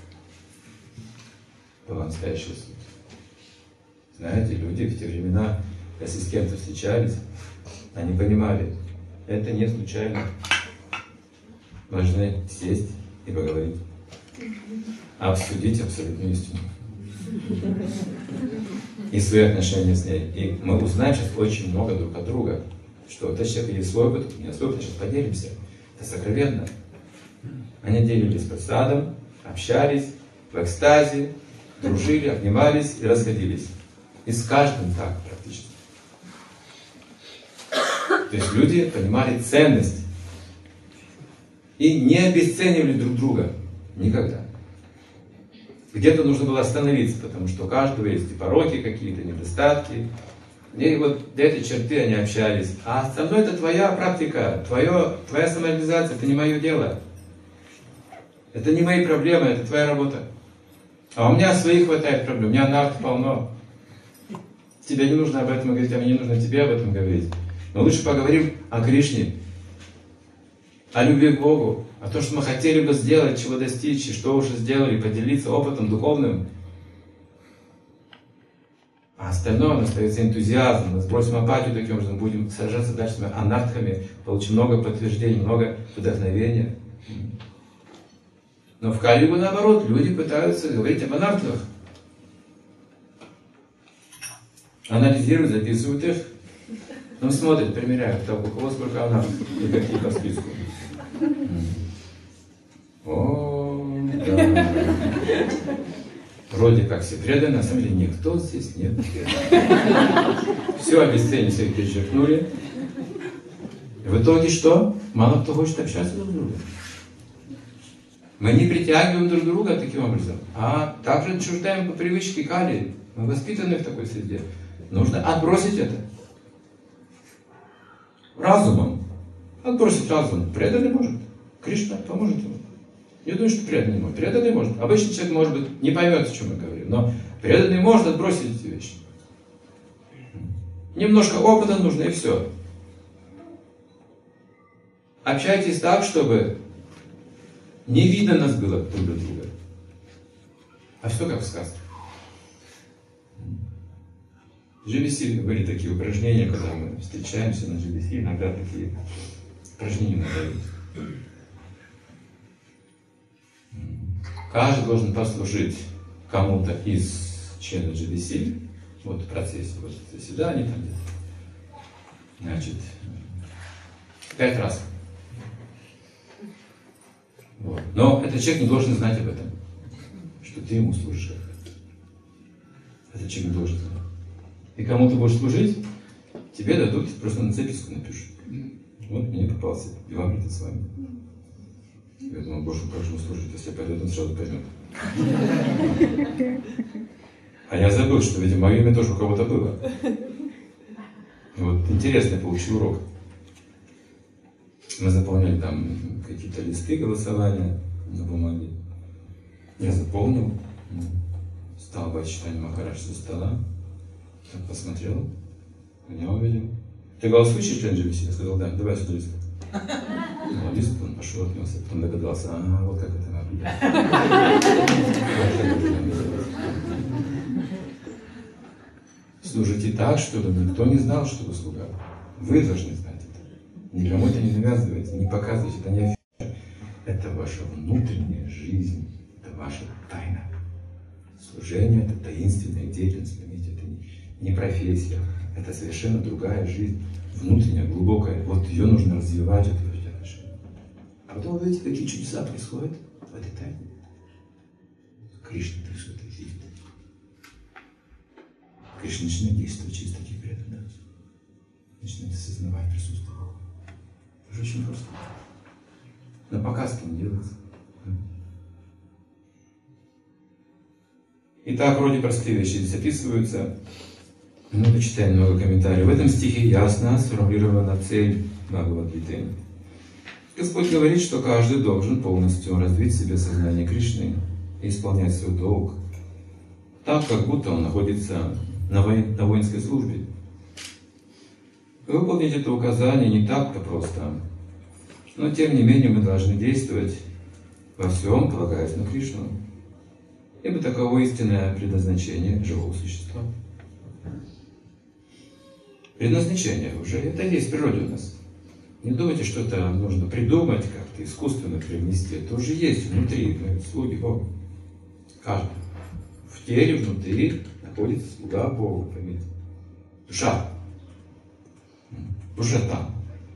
Была настоящая суть. Знаете, люди в те времена, если с кем-то встречались, они понимали, это не случайно. Должны сесть и поговорить. Обсудить абсолютную истину. И свои отношения с ней. И мы узнаем сейчас очень много друг от друга. Что вот этот человек есть свой опыт, у меня свой опыт, сейчас поделимся. Это сокровенно. Они делились под садом, общались, в экстазе, дружили, обнимались и расходились. И с каждым так практически. То есть люди понимали ценность. И не обесценивали друг друга. Никогда. Где-то нужно было остановиться, потому что у каждого есть и пороки какие-то, недостатки. И вот до этой черты они общались. А остальное это твоя практика, твое, твоя самореализация, это не мое дело. Это не мои проблемы, это твоя работа. А у меня своих хватает проблем, у меня нарт полно. Тебе не нужно об этом говорить, а мне не нужно тебе об этом говорить. Но лучше поговорим о Кришне, о любви к Богу, о том, что мы хотели бы сделать, чего достичь, и что уже сделали, поделиться опытом духовным. А остальное у нас остается энтузиазм, мы сбросим апатию таким образом, будем сражаться дальше с анархами, получим много подтверждений, много вдохновения. Но в Кали-югу наоборот, люди пытаются говорить об анархах. Анализируют, записывают их, но смотрят, примеряют, так, у кого сколько анархов и какие по списку. О, да. Вроде как все преданы, на самом деле никто здесь нет предан. Все обесценили, все перечеркнули. И в итоге что? Мало кто хочет общаться друг с другом. Мы не притягиваем друг друга таким образом, а также отчуждаем по привычке Кали. Мы воспитаны в такой среде. Нужно отбросить это. Разумом. Отбросить разум. Преданный может. Кришна поможет ему. Я думаю, что преданный может. Преданный может. Обычный человек, может быть, не поймет, о чем мы говорим, но преданный может отбросить эти вещи. Немножко опыта нужно, и все. Общайтесь так, чтобы не видно нас было друг для друга. А все как в сказке. В джи би си были такие упражнения, когда мы встречаемся на джи би си, иногда такие упражнения надают. Каждый должен послужить кому-то из членов джи би си, вот в процессе вот заседания, там где-то, значит, пять раз. Вот. Но этот человек не должен знать об этом, что ты ему служишь. Этот человек не должен знать. И кому ты будешь служить, тебе дадут, просто на записку напишут. Вот мне попался Иван с вами. Я думал, больше как же ему служить, если я пойду, он сразу поймет. А я забыл, что, видимо, мое имя тоже у кого-то было. И вот интересный получил урок. Мы заполняли там какие-то листы голосования на бумаге. Я заполнил. Стал Бачитани Махарадж со стола. Так посмотрел. Меня увидел. Ты голосующий член джи ви си? Я сказал, да, давай сюда лист. Ну, лист, он пошел, отнесся, потом догадался, а, вот как это надо делать. Служите так, чтобы никто не знал, что вы слуга. Вы должны знать это. Никому это не навязывайте, не показывайте, это не афиша. Это ваша внутренняя жизнь, это ваша тайна. Служение – это таинственная деятельность, поймите, это не, не профессия, это совершенно другая жизнь, внутренняя, глубокая. Вот ее нужно развивать, вот эти отношения. А потом вы видите, какие чудеса происходят в этой тайне. Кришна присутствует и видит. Кришна начинает действовать через таких преданных. Начинает осознавать присутствие Бога. Это же очень просто. На показ не делается. Итак, вроде простые вещи здесь описываются. Много читаем, много комментариев. В этом стихе ясно сформулирована цель Бхагавад-гиты. Господь говорит, что каждый должен полностью развить в себе сознание Кришны и исполнять свой долг, так, как будто он находится на, воин, на воинской службе. Выполнить это указание не так-то просто, но тем не менее мы должны действовать во всем, полагаясь на Кришну, ибо таково истинное предназначение живого существа. Предназначение уже это есть в природе у нас. Не думайте, что это нужно придумать, как-то искусственно привнести. Это уже есть внутри, мы слуги Бога. Каждый. В теле внутри находится слуга Бога, поймите. Душа. Уже там.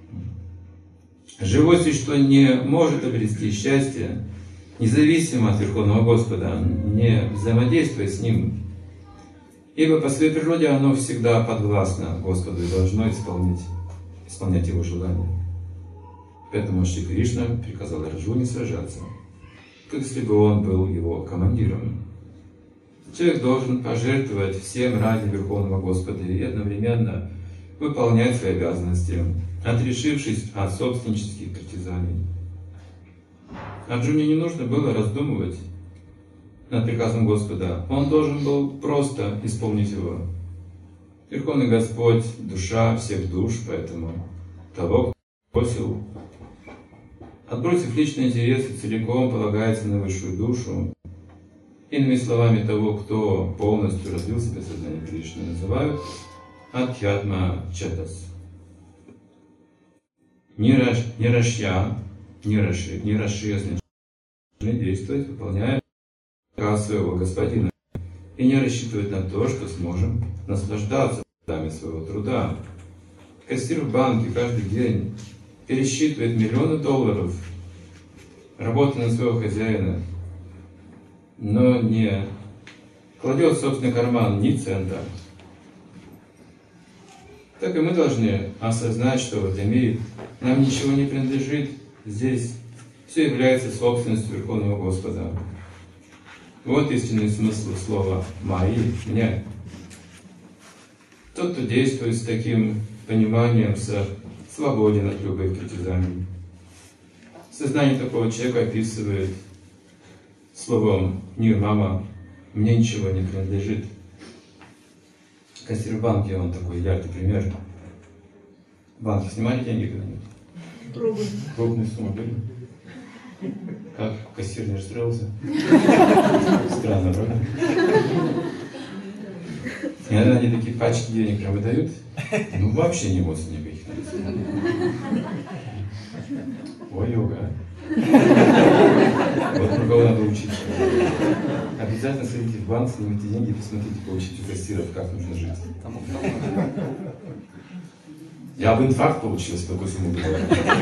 Живое существо не может обрести счастье, независимо от Верховного Господа, не взаимодействуя с Ним. Ибо по своей природе оно всегда подвластно Господу и должно исполнять, исполнять Его желания. Поэтому Шри Кришна приказал Арджуне сражаться, как если бы он был его командиром. Человек должен пожертвовать всем ради Верховного Господа и одновременно выполнять свои обязанности, отрешившись от собственнических притязаний. Арджуне не нужно было раздумывать над приказом Господа. Он должен был просто исполнить его. Верховный Господь – душа всех душ, поэтому того, кто бросил, отбросив личные интересы, целиком полагается на высшую душу. Иными словами, того, кто полностью развил в себе сознание Кришны, называют Адхьятма Четас. Нирашья, нираши, нираши означает действовать, выполняя приказ своего Господина, и не рассчитывать на то, что сможем наслаждаться плодами своего труда. Кассир в банке каждый день пересчитывает миллионы долларов, работая на своего хозяина, но не кладет в собственный карман ни цента. Так и мы должны осознать, что в этом мире нам ничего не принадлежит. Здесь все является собственностью Верховного Господа. Вот истинный смысл слова «мои», «мне». Тот, кто действует с таким пониманием, свободен от любых притязаний. Сознание такого человека описывает словом «нирмама», «мне ничего не принадлежит». Кассир в банке, он такой яркий пример. В банке снимали деньги когда-нибудь? Пробуем. Крупные суммы были? Как кассир не расстроился? Странно, правда? Иногда они такие пачки денег прям выдают, ну вообще не эмоций никаких. Ой, йога. Вот про кого надо учиться. Обязательно сходите в банк, снимите деньги и посмотрите, поучите у кассиров, как нужно жить. Я бы инфаркт получил, если такую сумму бы.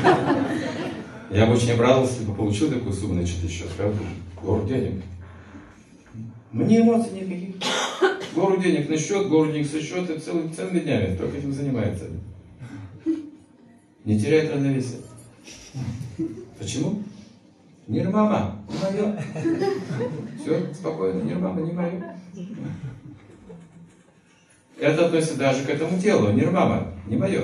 Я бы очень обрадовался, если бы получил такую сумму на чей-то счет, правда же? Гору денег. Мне эмоций никаких. Гору денег на счет, гору денег со счета, целыми, целыми днями только этим занимается. Не теряет равновесия. Почему? Нирмама, не мое. Все, спокойно, нирмама, не мое. Это относится даже к этому телу. Нирмама, не мое.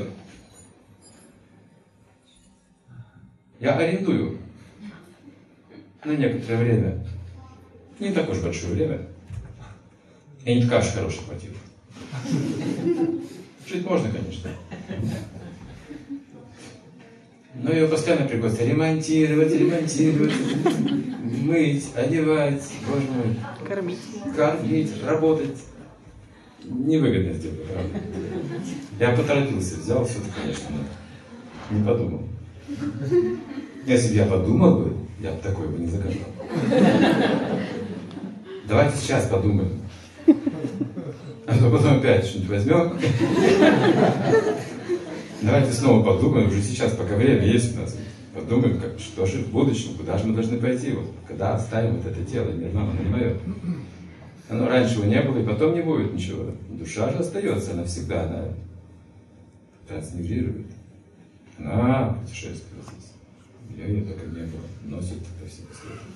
Я арендую на некоторое время. Не так уж большое время. И не такая уж хорошая квартира. Жить можно, конечно. Но ее постоянно приходится ремонтировать, ремонтировать, мыть, одевать, боже мой. Кормить. Кормить, работать. Невыгодно сделать, правда. Я поторопился, взял все-таки, конечно, но не подумал. Если бы я подумал бы, я бы такой бы не заказал. Давайте сейчас подумаем. А то потом опять что-нибудь возьмем. Давайте снова подумаем, уже сейчас, пока время есть у нас. Подумаем, как, что же в будущем, куда же мы должны пойти. Вот, когда оставим вот это тело, мир нам, оно не мое. Оно раньше его не было, и потом не будет ничего. Душа же остается, она всегда, она трансмигрирует. Она путешествует здесь. Ее, ее только не было, носит по всем случаям.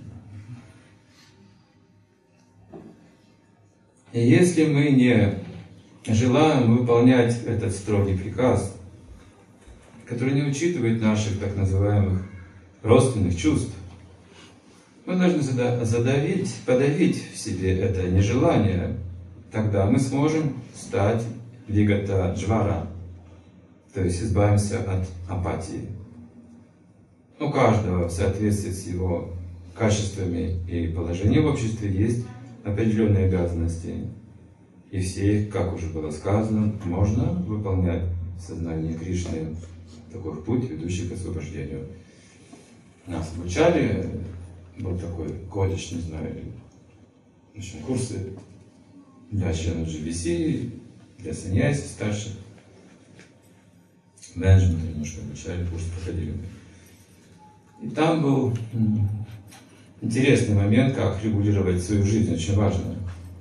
И если мы не желаем выполнять этот строгий приказ, который не учитывает наших так называемых родственных чувств, мы должны задавить, подавить в себе это нежелание. Тогда мы сможем стать вигата джвара, то есть избавимся от апатии. У каждого в соответствии с его качествами и положением в обществе есть определенные обязанности. И все их, как уже было сказано, можно выполнять в сознании Кришны, такой путь, ведущий к освобождению. Нас обучали, был такой колледж, не знаю, в общем, курсы для членов джи би си, для саньяси старших, менеджмент немножко обучали, курсы проходили. И там был интересный момент, как регулировать свою жизнь, очень важно.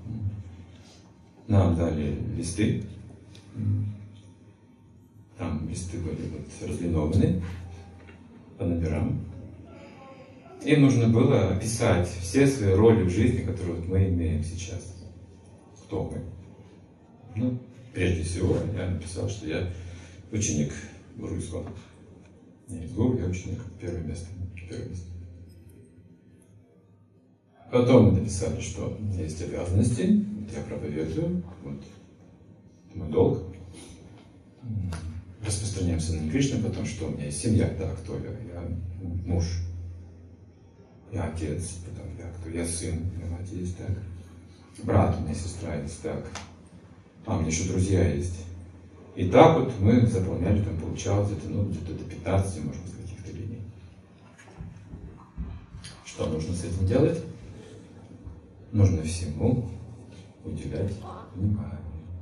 Нам дали листы, там листы были вот разлинованы по номерам. Им нужно было описать все свои роли в жизни, которые вот мы имеем сейчас. Кто мы? Ну, прежде всего, я написал, что я ученик Гуру Искона. Не из Гуру, я ученик. Первое место. Первое место. Потом мы написали, что у меня есть обязанности, я проповедую, вот мой долг. Распространяем сознание Кришны, потому что у меня есть семья, да, кто я? Я муж, я отец, потом я кто? Я сын, у меня мать есть, так. Брат, у меня сестра есть, так. А, у меня еще друзья есть. И так вот мы заполняли, там получалось где-то, ну, где-то до пятнадцати, может быть, каких-то линий. Что нужно с этим делать? Нужно всему уделять внимание.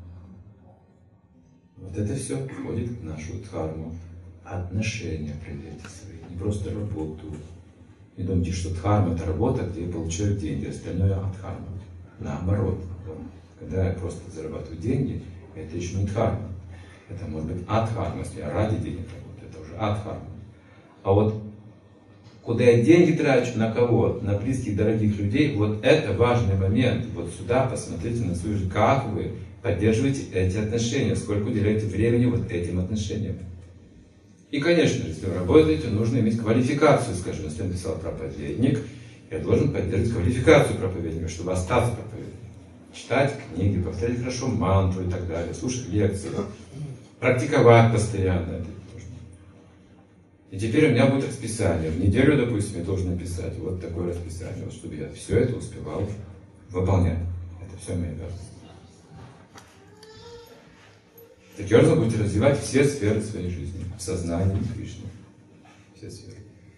Вот это все входит в нашу дхарму. Отношения, проверьте свои, не просто работу. Не думайте, что дхарма — это работа, где я получаю деньги, остальное от дхарма. Наоборот, когда я просто зарабатываю деньги, это еще не дхарма. Это может быть адхарма, если я ради денег работаю, это уже адхарма. А вот куда я деньги трачу, на кого? На близких, дорогих людей, вот это важный момент. Вот сюда посмотрите на свою жизнь, как вы поддерживаете эти отношения, сколько уделяете времени вот этим отношениям. И, конечно, если вы работаете, нужно иметь квалификацию, скажем, если я написал проповедник, я должен поддерживать квалификацию проповедника, чтобы остаться проповедником. Читать книги, повторять хорошо мантру и так далее, слушать лекции, практиковать постоянно это. И теперь у меня будет расписание. В неделю, допустим, я должен написать вот такое расписание, вот, чтобы я все это успевал выполнять. Это все мои обязанности. Таким образом будете развивать все сферы своей жизни в сознании Кришны. Все сферы.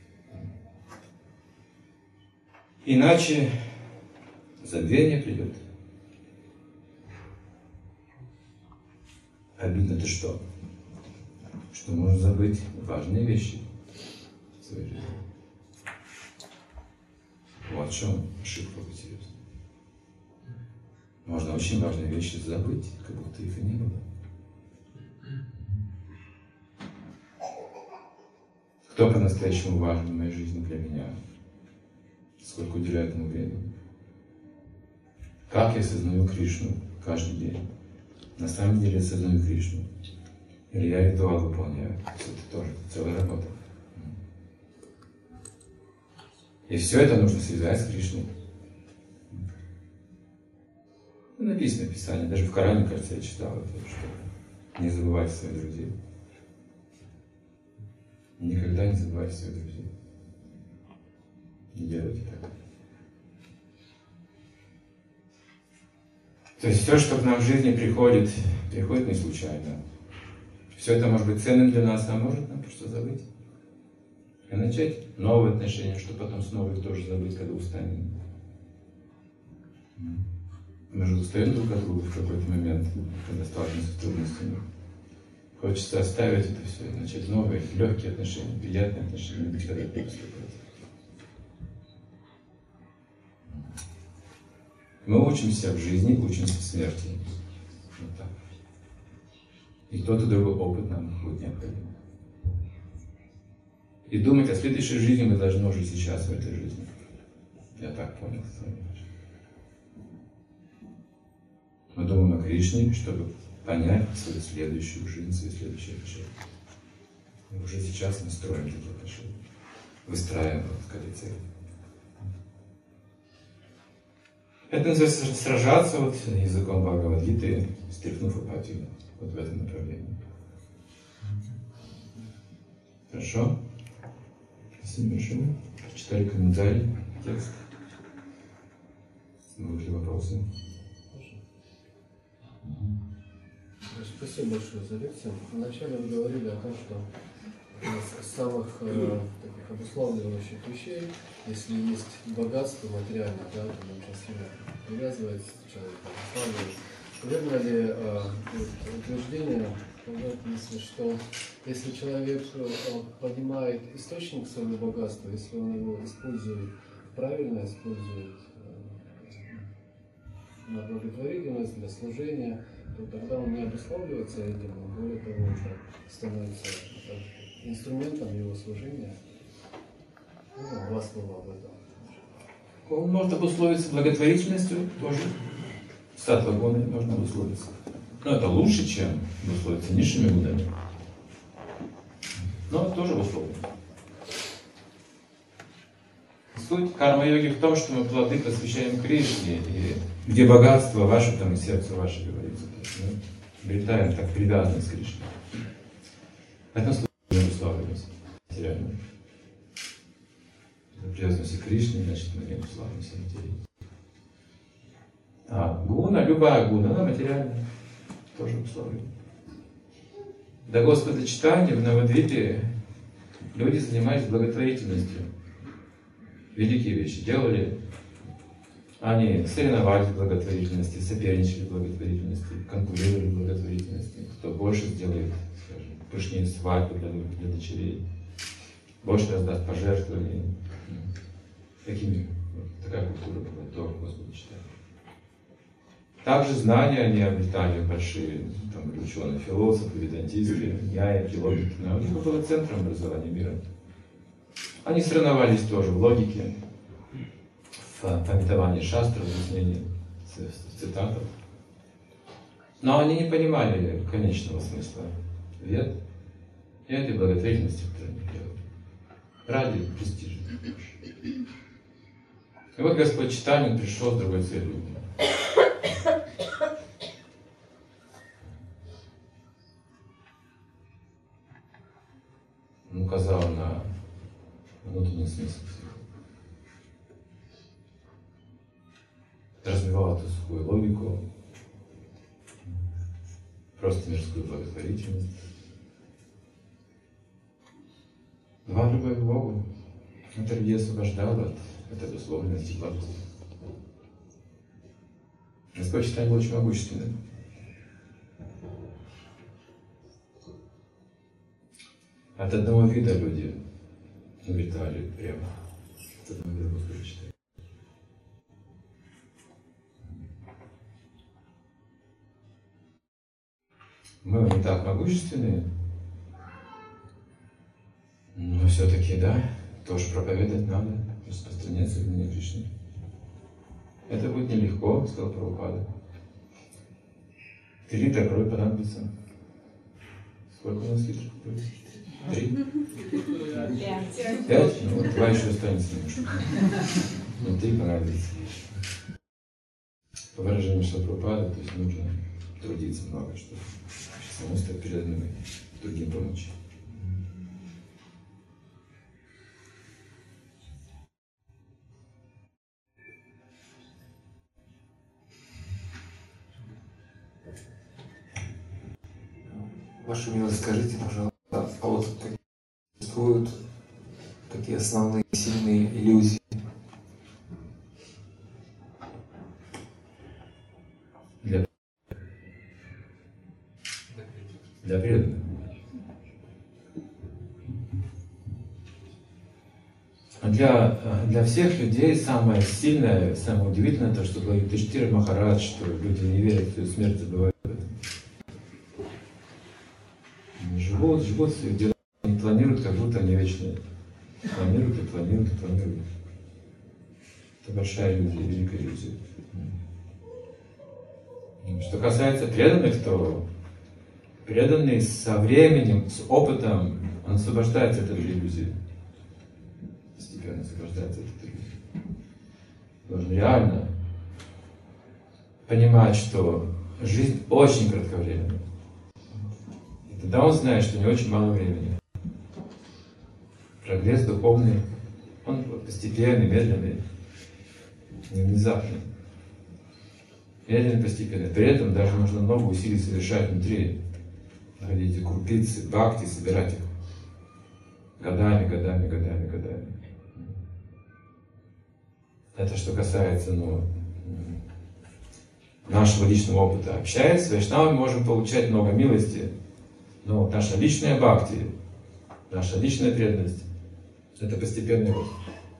Иначе забвение придет. Обидно-то что? Что можно забыть важные вещи в своей жизни. Вот в чем ошибка серьезная. Можно очень важные вещи забыть, как будто их и не было. Кто по-настоящему важен в моей жизни для меня? Сколько уделяю этому времени? Как я сознаю Кришну каждый день? На самом деле я сознаю Кришну. Или я ритуал выполняю. Это тоже целая работа. И все это нужно связать с Кришной. Написано в Писании, даже в Коране, кажется, я читал это, что Не забывайте своих друзей. Никогда не забывайте своих друзей. Не делайте так. То есть все, что к нам в жизни приходит, приходит не случайно. Все это может быть ценным для нас, а может нам просто забыть. И начать новые отношения, чтобы потом снова их тоже забыть, когда устанем. Мы же устаем друг от друга в какой-то момент, когда сталкиваемся с трудностями. Хочется оставить это все, начать новые, легкие отношения, приятные отношения, быть когда это поступает. Мы учимся в жизни, учимся в смерти. Вот так. И тот и другой опыт нам будет необходим. И думать о следующей жизни мы должны уже сейчас, в этой жизни. Я так понял. Мы думаем о Кришне, чтобы понять свою следующую жизнь, свои следующие отношения. И уже сейчас мы строим такие отношения. Выстраиваем, так сказать, цель. Это называется сражаться вот языком Бхагавад-гиты, стряхнув апатию вот в этом направлении. Хорошо? Спасибо большое. Прочитали комментарий, текст. Будут ли вопросы? Спасибо большое за лекцию. Вначале вы говорили о том, что из самых э, таких обусловливающих вещей, если есть богатство материальное, да, то очень сильно привязывается человек, обуславливает. Верно ли э, утверждение в этом смысле, что если человек э, понимает источник своего богатства, если он его использует правильно, использует э, на благотворительность, для служения, то тогда он не обуславливается этим, а более того, это становится инструментом его служения. Ну, два слова об этом. Он может обусловиться благотворительностью тоже. Саттва-гуной можно обусловиться. Но это лучше, чем обусловиться низшими гунами. Но тоже обусловлено. Суть карма-йоги в том, что мы плоды посвящаем Кришне, и где богатство ваше, там и сердце ваше говорится. Мы обретаем так привязанность к Кришне. В этом случае мы обуславливаемся материально. Привязанность к Кришне, значит, мы не обуславливаемся материей. А гуна, любая гуна, она материальная, тоже обусловлена. До Господа читания в Навадвипе люди занимались благотворительностью. Великие вещи делали. Они соревновались в благотворительности, соперничали в благотворительности, конкурировали в благотворительности. Кто больше сделает, скажем, пышнее свадьбу для, для дочерей, больше раздаст пожертвований. Такими, вот, такая культура была до Господа читания. Также знания они обретали большие, там были ученые, философы, ведантисты, ньяики, логики. Но у них было центром образования мира. Они соревновались тоже в логике, в пометовании шастров, в объяснении цитатов. Но они не понимали конечного смысла вед и этой благотворительности, которую они делали. Ради престижа. И вот Господь Чайтанья пришел с другой целью. Он указал на внутренний смысл всего. Развивал эту сухую логику, просто мирскую благотворительность. Два любовь к Богу. Это людей освобождало от этой обусловленности благости. Господь Чайтанья был очень могущественным. От одного вида люди обретали прямо. От одного вида Господа Чайтанья. Мы не так могущественные, но все-таки, да, тоже проповедовать надо, распространять сознание Кришны. Это будет нелегко, сказал Прабхупада. Три литра крови понадобится. Сколько у нас литров крови? Три? Пять. Пять? Ну вот два еще останется немножко. Но три понадобится. По выражению Шрила Прабхупады, то есть нужно трудиться много, чтобы самому стать преданным и другим помочь. Ваша милость, скажите, пожалуйста, а вот какие существуют такие основные сильные иллюзии? Для, для преданных. Для, для всех людей самое сильное, самое удивительное, то, что говорит Юдхиштхира Махарадж, что люди не верят, что смерть забывают. Живут, живут свои дела, не планируют, как будто они вечные. Планируют и планируют и планируют. Это большая иллюзия, великая иллюзия. Что касается преданных, то преданный со временем, с опытом, он освобождается от этой иллюзии. Постепенно освобождается от этой иллюзии. Нужно реально понимать, что жизнь очень кратковременна. И тогда он знает, что у него очень мало времени. Прогресс духовный, он постепенный, медленный, не внезапный. Медленно, постепенно. При этом даже нужно много усилий совершать внутри. Находить эти крупицы, бхакти, собирать их годами, годами, годами, годами. Это что касается, ну, нашего личного опыта. Общаясь с вайшнавами, можем получать много милости, но наша личная бхакти, наша личная преданность — это постепенный рост.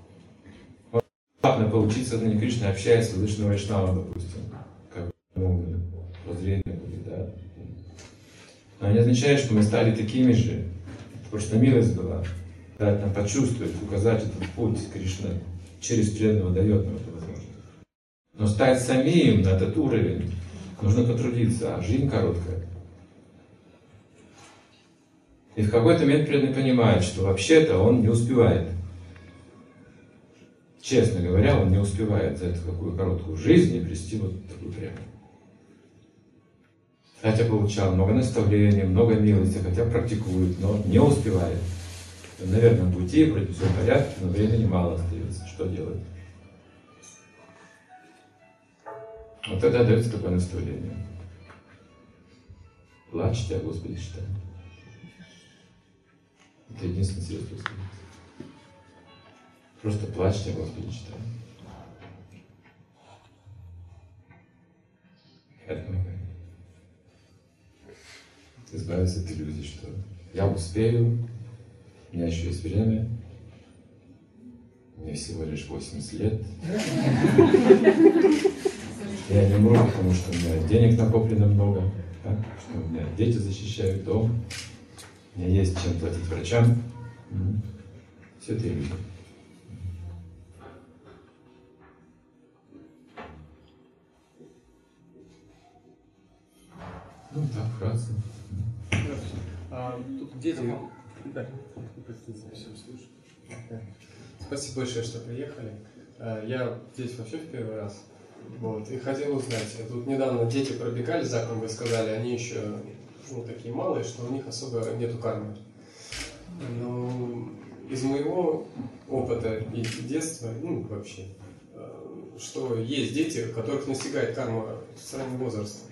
Можно получить сознание Кришны, общаясь с возвышенным вайшнавом, допустим, как бы воззрение будет, да. Но не означает, что мы стали такими же. Потому что милость была дать нам почувствовать, указать этот путь Кришна через преданного дает нам эту возможность. Но стать самим на этот уровень нужно потрудиться, а жизнь короткая. И в какой-то момент преданный понимает, что вообще-то он не успевает. Честно говоря, он не успевает за эту какую короткую жизнь обрести вот такую прямую. Хотя получал много наставлений, много милости, хотя практикует, но не успевает. Он на верном пути, вроде все в порядке, но времени мало остается. Что делать? Вот тогда дается такое наставление. Плачьте, а Господи читай. Это единственное средство успеть. Просто плачьте, а Господи читай. Это помогает. Избавиться от иллюзии, что я успею, у меня еще есть время, мне всего лишь восемьдесят лет. Я не умру, потому что у меня денег накоплено много, да? Что у меня дети защищают дом, у меня есть чем платить врачам. Все это иллюзия. Ну так, вкратце. А, тут дети... Да. Спасибо большое, что приехали. Я здесь вообще в первый раз. Вот. И хотел узнать, тут недавно дети пробегали за мной, вы сказали, они еще ну, такие малые, что у них особо нету кармы. Но из моего опыта и детства, ну вообще, что есть дети, которых настигает карма с раннего возраста.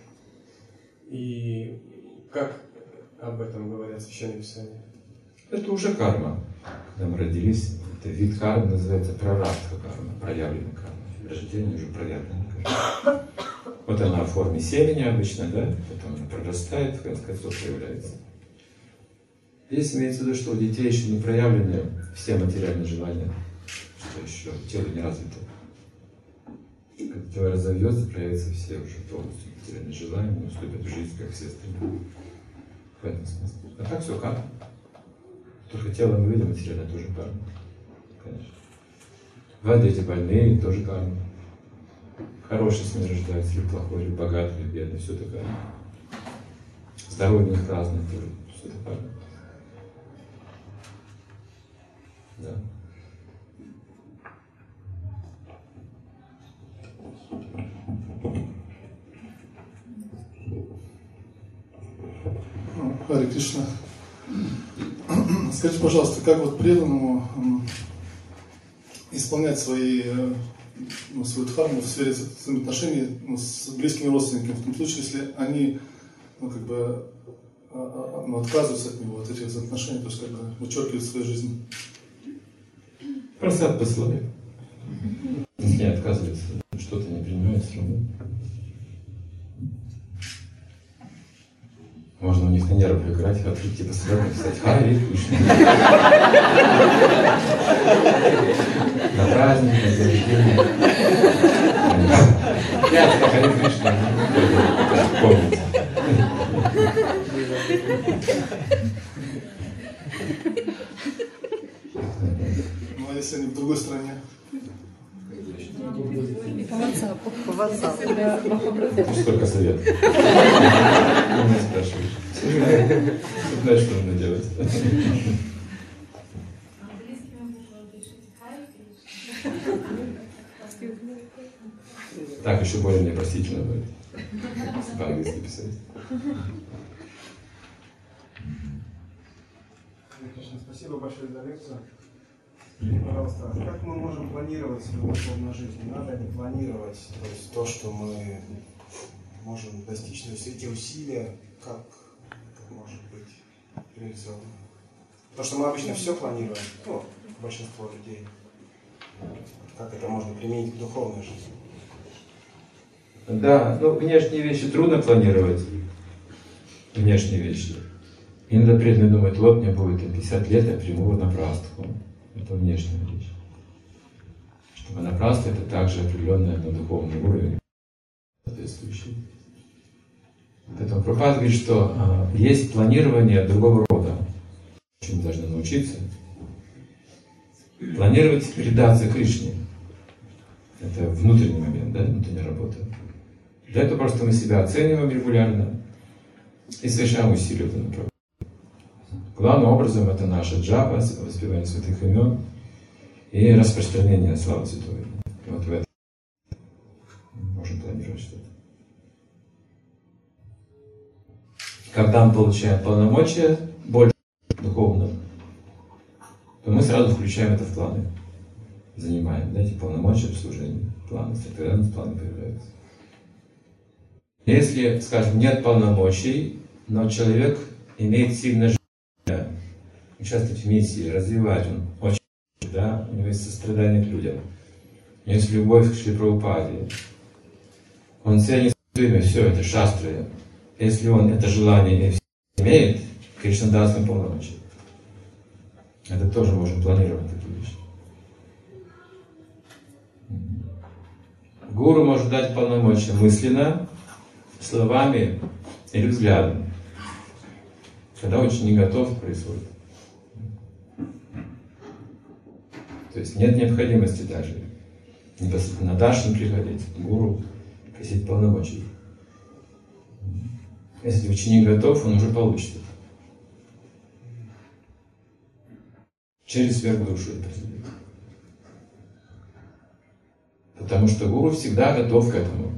И как об этом говорят Священное Писание? Это уже карма. Когда мы родились, это вид кармы называется прарабдха карма, проявленная карма. Рождение уже проявленная карма. Вот она в форме семени обычно, да? Потом она прорастает, в конце концов проявляется. Здесь имеется в виду, что у детей еще не проявлены все материальные желания, что еще тело не развито. Когда тело разовьется, проявятся все уже полностью материальные желания, не уступят в жизнь, как все остальные. В этом смысле. А так все карма. Только тело мы видим, материально тоже карма. Конечно. Бывают дети больные, тоже карма. Хороший с ними рождается, или плохой, или богатый, или бедный, все это карма. Здоровье у них разное, тоже все это карма. Да. Харе Кришна. Скажите, пожалуйста, как вот преданному исполнять свои, ну, свою дхарму в сфере взаимоотношений, ну, с близкими родственниками, в том случае, если они, ну, как бы, ну, отказываются от него, от этих взаимоотношений, то есть как бы вычеркивают свою жизнь? Просто от пословия. Если не отказывается, что-то не принимает, все равно. Можно у них на нервах играть, открыть типа сразу написать Харе Кришна. На праздник, на день рождения. Я это Харе Кришна. Помните. Ну а если они в другой стране? По WhatsApp. По WhatsApp. Сколько советов? Ты меня спрашиваешь. Знаешь, что нужно делать. Так еще более непростительно будет. Если по-английски писать. Спасибо большое за лекцию. Пожалуйста, как мы можем планировать свою духовную жизнь? Надо ли планировать, то есть то, что мы можем достичь, то есть эти усилия, как это может быть реализовано? Потому что мы обычно все планируем, ну, большинство людей. Как это можно применить к духовной жизни? Да, ну внешние вещи трудно планировать. Внешние вещи. Иногда преданные думают, вот мне будет пятьдесят лет, я приму напрастку. Это внешняя вещь. Чтобы напраство это также определенный на духовный уровень соответствующий. Поэтому Прабхупада говорит, что а, есть планирование другого рода. Чему должны научиться? Планировать передаться Кришне. Это внутренний момент, да, внутренняя работа. Для этого просто мы себя оцениваем регулярно и совершаем усилия в этом направлении. Главным образом это наша джапа, воспевание святых имен и распространение славы святого имени. Вот в этом мы можем планировать что-то. Когда мы получаем полномочия больше духовно, то мы сразу включаем это в планы. Занимаем, да, эти полномочия в служении, планы, тогда у нас планы появляются. Если, скажем, нет полномочий, но человек имеет сильное желание участвовать в миссии, развивать, он очень, да, у него есть сострадание к людям, у него есть любовь к Шри Прабхупаде, он ценит имя, все это шастры. Если он это желание имеет, Кришна даст ему полномочия. Это тоже можем планировать такие вещи. Гуру может дать полномочия мысленно, словами или взглядом. Когда ученик готов, это происходит. То есть нет необходимости даже непосредственно на Даршан приходить, к гуру, просить полномочий. Если ученик готов, он уже получит это. Через сверхдушу это произойдет. Потому что гуру всегда готов к этому.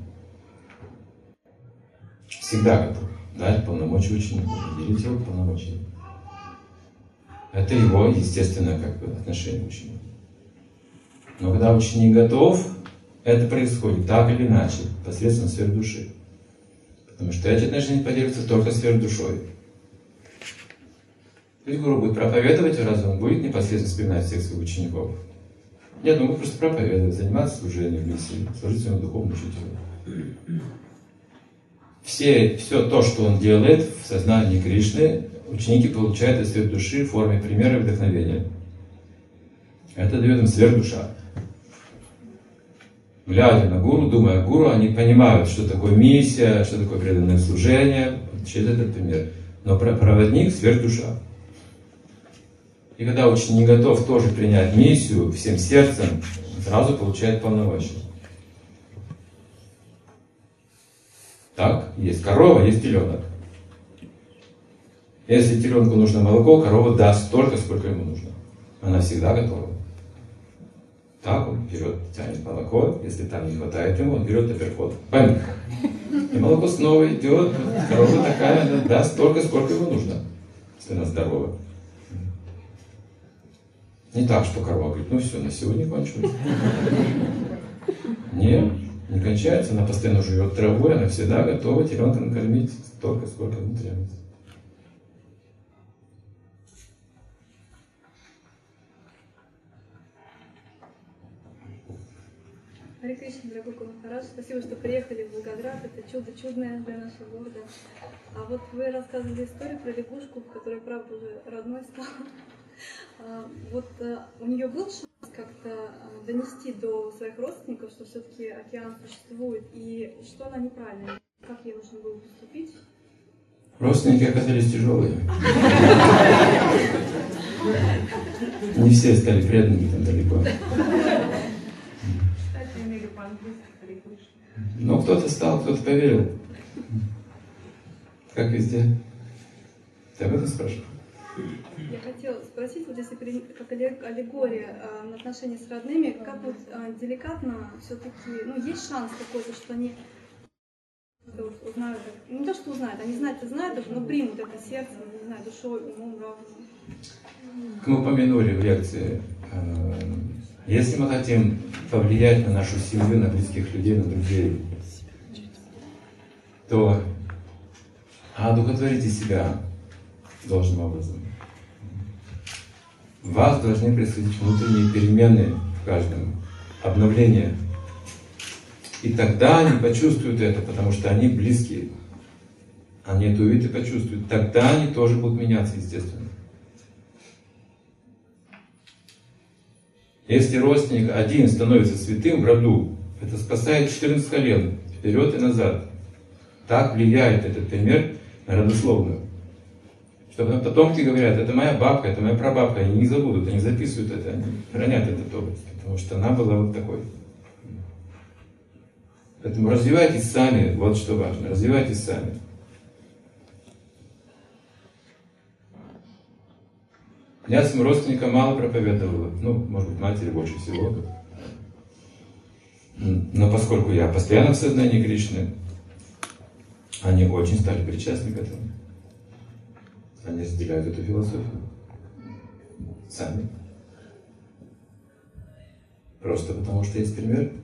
Всегда готов дать полномочия ученику, делить его полномочия. Это его естественное как бы, отношение к ученику. Но когда ученик готов, это происходит так или иначе, посредством сверхдуши. Потому что эти отношения поддерживаются только сверхдушой. То есть гуру будет проповедовать, разве он будет непосредственно вспоминать всех своих учеников? Нет, он будет просто проповедовать, заниматься служением в миссии, служить своему духовному учителю. Все, все то, что он делает в сознании Кришны, ученики получают от сверхдуши в форме примера и вдохновения. Это дает им сверхдуша. Глядя на гуру, думая о гуру, они понимают, что такое миссия, что такое преданное служение, через этот пример. Но проводник — сверхдуша. И когда ученик готов тоже принять миссию всем сердцем, сразу получает полномочия. Так, есть корова, есть теленок. Если теленку нужно молоко, корова даст столько, сколько ему нужно. Она всегда готова. Так, он берет, тянет молоко, если там не хватает ему, он берет апперкот. Память. И молоко снова идет, Корова такая, она даст столько, сколько ему нужно, если она здорова. Не так, что корова говорит, ну все, на сегодня кончилось. Нет, не кончается, она постоянно жует травой, она всегда готова теленка накормить столько, сколько ему требуется. Харе Кришна, дорогой Гуру Махарадж, спасибо, что приехали в Волгоград. Это чудо чудное для нашего города. А вот вы рассказывали историю про лягушку, в которой правда уже родной стал. А вот а, у нее был шанс как-то а, донести до своих родственников, что все-таки океан существует, и что она неправильно, как ей нужно было поступить? Родственники оказались тяжелые. Не все стали преданными там далеко. Но кто-то стал, кто-то поверил. Как везде. Ты об этом спрашиваешь? Я хотела спросить, вот если как аллегория э, на отношения с родными, как вот э, деликатно все-таки, ну, есть шанс какой-то, что они узнают, не то, что узнают, они знают и знают, но примут это сердцем, не знаю, душой, умом, разумом. Мы упомянули в лекции, если мы хотим повлиять на нашу семью, на близких людей, на друзей, то одухотворите себя должным образом. В вас должны происходить внутренние перемены в каждом, обновление. И тогда они почувствуют это, потому что они близкие. Они это увидят и почувствуют. Тогда они тоже будут меняться, естественно. Если родственник один становится святым в роду, это спасает четырнадцать колен, вперед и назад. Так влияет этот пример на родословную. Что потомки говорят, это моя бабка, это моя прабабка, они не забудут, они записывают это, они хранят этот опыт, потому что она была вот такой. Поэтому развивайтесь сами, вот что важно, развивайтесь сами. Я своим родственникам мало проповедовала, ну, может быть, матери больше всего. Но поскольку я постоянно в сознании Кришны, они очень стали причастны к этому. Они разделяют эту философию. Сами. Просто потому что есть пример.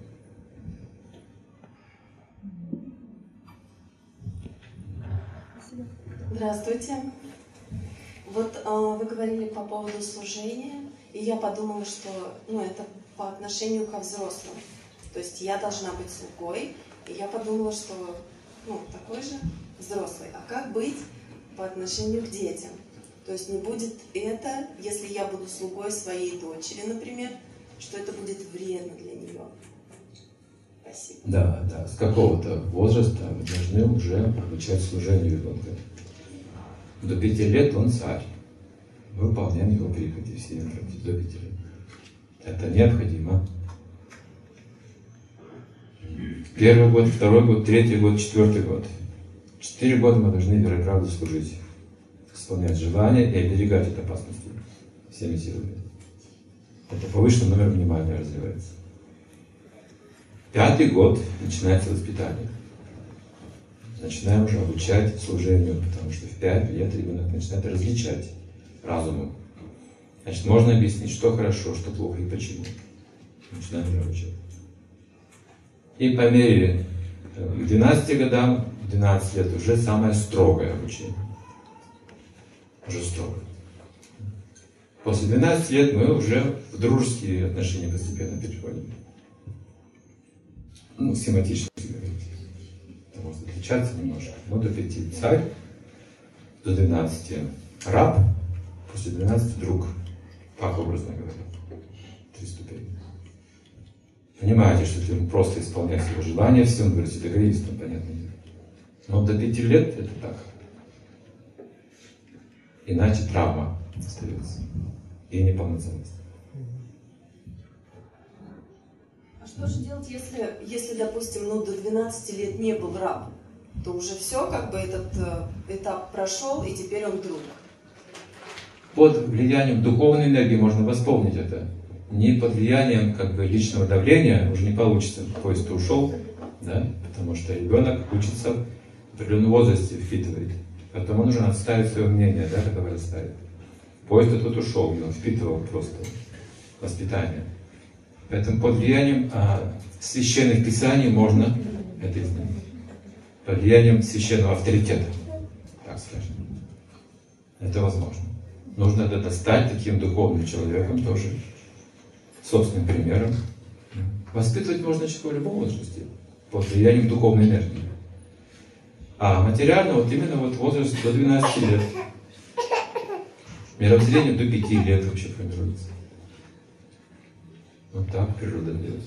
Здравствуйте. Вот э, вы говорили по поводу служения, и я подумала, что ну, это по отношению ко взрослым. То есть я должна быть слугой, и я подумала, что ну, такой же взрослый. А как быть по отношению к детям? То есть не будет это, если я буду слугой своей дочери, например, что это будет вредно для нее. Спасибо. Да, да. С какого-то возраста вы должны уже обучать служению ребенка. До пяти лет он царь. Мы выполняем его прихоти все до пяти лет. Это необходимо. Первый год, второй год, третий год, четвертый год. Четыре года мы должны верой и правдой служить, исполнять желания и оберегать от опасности всеми силами. Это повышенный номер внимания развивается. Пятый год начинается воспитание. Начинаем уже обучать служению, потому что в пять лет ребенок начинает различать разумом. Значит, можно объяснить, что хорошо, что плохо и почему. Начинаем уже обучать. И по мере к двенадцати годам, в двенадцать лет уже самое строгое обучение. Уже строго. После двенадцати лет мы уже в дружеские отношения постепенно переходим. Ну, схематично говорить. Может отличаться немножко. Но до пяти царь, до двенадцати раб, после двенадцати друг. Так образно говоря. Три ступени. Понимаете, что если он просто исполняет его желания, все, он говорит, это эгоистом, понятно. Но до пяти лет это так. Иначе травма остается. И неполноценность. А что же делать, если, если допустим, ну, до двенадцати лет не был раб, то уже все, как бы этот э, этап прошел, и теперь он друг? Под влиянием духовной энергии можно восполнить это. Не под влиянием как бы личного давления уже не получится. Поезд ушел, да, потому что ребенок учится в определенном возрасте впитывает. Поэтому нужно отставить свое мнение, да, когда вырастает. Поезд этот ушел, и он впитывал просто воспитание. Поэтому под влиянием а, священных писаний можно это изменить. Под влиянием священного авторитета, так скажем. Это возможно. Нужно это стать таким духовным человеком тоже, собственным примером. Воспитывать можно человека в любом возрасте, под влиянием духовной энергии. А материально вот именно вот возраст до двенадцати лет. Мировоззрение до пяти лет вообще формируется. Вот так природа делает.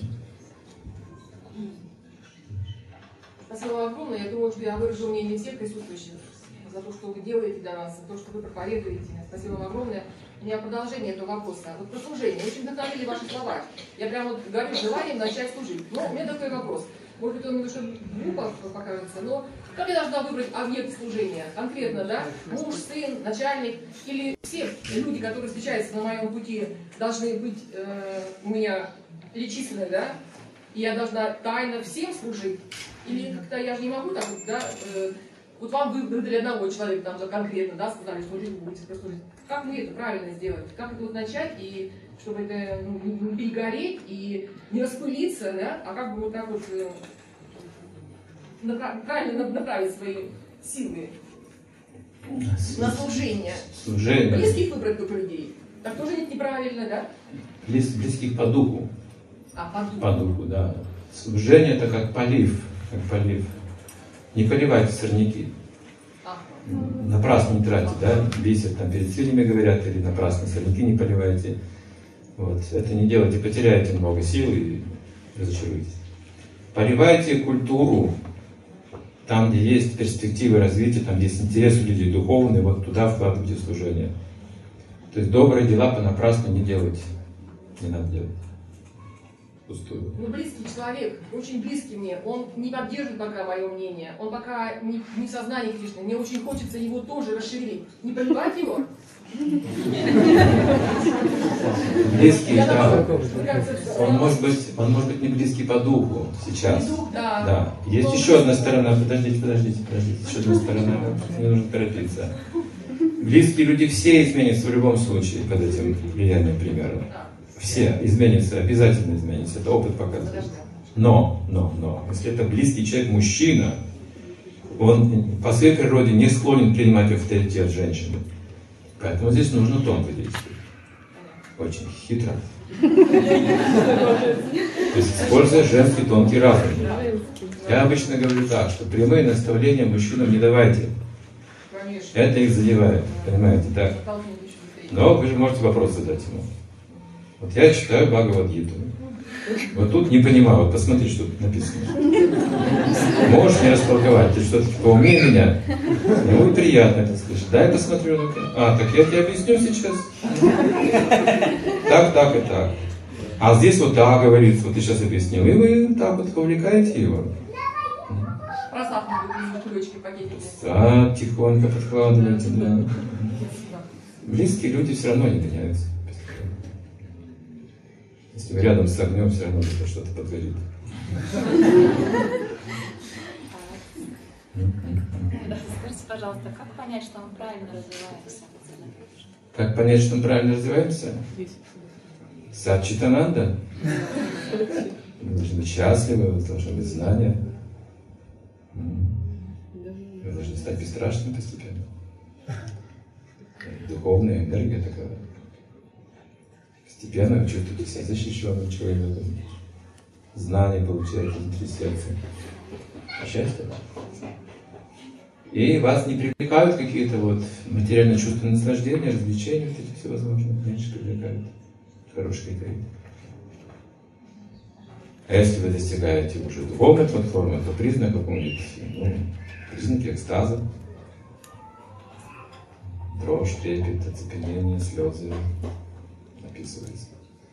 Спасибо вам огромное. Я думаю, что я выражу мнение всех присутствующих за то, что вы делаете для нас, за то, что вы проповедуете. Спасибо вам огромное. У меня продолжение этого вопроса. Вот про служение. Очень вдохновили ваши слова. Я прямо вот говорю желанием начать служить. Но у меня такой вопрос. Может быть, он немножко глупо покажется, но как я должна выбрать объект служения? Конкретно, да? Муж, сын, начальник или все люди, которые встречаются на моем пути, должны быть э, у меня перечислены, да? И я должна тайно всем служить? Или как-то я же не могу так вот, да? Э, вот вам выбрали одного человека, там же конкретно, да, сказали, служить будете, прослужить. Как мне это правильно сделать? Как это вот начать, и чтобы это ну, не перегореть и не распылиться, да? А как бы вот так вот э, направ- правильно направить свои силы на служение? Служение. Близких выбрать только людей. Так тоже нет, неправильно, да? Близ, близких по духу. А, по духу. По духу, да. Служение это как полив, как полив. Не поливайте сорняки. А. Напрасно не тратьте, да? Бесит там перед свиньями говорят, или напрасно сорняки не поливайте. Вот. Это не делайте, потеряете много сил и разочаруетесь. Поливайте культуру. Там, где есть перспективы развития, там, где есть интерес у людей духовный, вот туда вкладывайте служение. То есть добрые дела понапрасну не делайте. Не надо делать. Пустую. Ну, близкий человек, очень близкий мне, он не поддерживает пока мое мнение, он пока не, не в сознании Кришны, мне очень хочется его тоже расшевелить. Не поливать его? Близкий, да. Он может быть, он может быть не близкий по духу сейчас. Да. Да. Есть еще одна сторона. Подождите, подождите, подождите. Еще одна сторона. Не нужно торопиться. Близкие люди все изменятся в любом случае под этим влиянием примерно. Все изменятся, обязательно изменятся. Это опыт показывает. Но, но, но, если это близкий человек, мужчина, он по своей природе не склонен принимать авторитет женщины. Поэтому здесь нужно тонко действовать. Очень хитро. То есть используя женский тонкий разум. Я обычно говорю так, что прямые наставления мужчинам не давайте. Это их задевает, понимаете, так? Но вы же можете вопрос задать ему. Вот я читаю Бхагавад-гиту. Вот тут не понимаю, вот посмотри, что тут написано. Можешь не растолковать, ты что-то поумнее меня? Ему приятно это слышать. Дай я посмотрю. Ну-ка. А, так я тебе объясню сейчас. Так, так и так. А здесь вот так говорится, вот ты сейчас объяснил. И вы так вот повлекаете его. Просадку кулечки, пакетики. Да, тихонько подкладываете, да. Близкие люди все равно не меняются. Если вы рядом с огнем, все равно где-то что-то подгорит. Скажите, пожалуйста, как понять, что мы правильно развиваемся? Как понять, что мы правильно развиваемся? Сатчитананда. Вы должны быть счастливы, у вас должны быть знания. Вы должны стать бесстрашными постепенно. Духовная энергия такая. Постепенно вы чувствуете себя защищенным человеком. Знания получаете внутри сердца. Счастье. И вас не привлекают какие-то вот материально-чувственные наслаждения, развлечения, вот эти всевозможные, меньше привлекают. Хорошие критерии. А если вы достигаете уже духовной платформы, то признак какого-нибудь, ну, признаки экстаза. Дрожь, трепет, оцепенение, слезы описывается.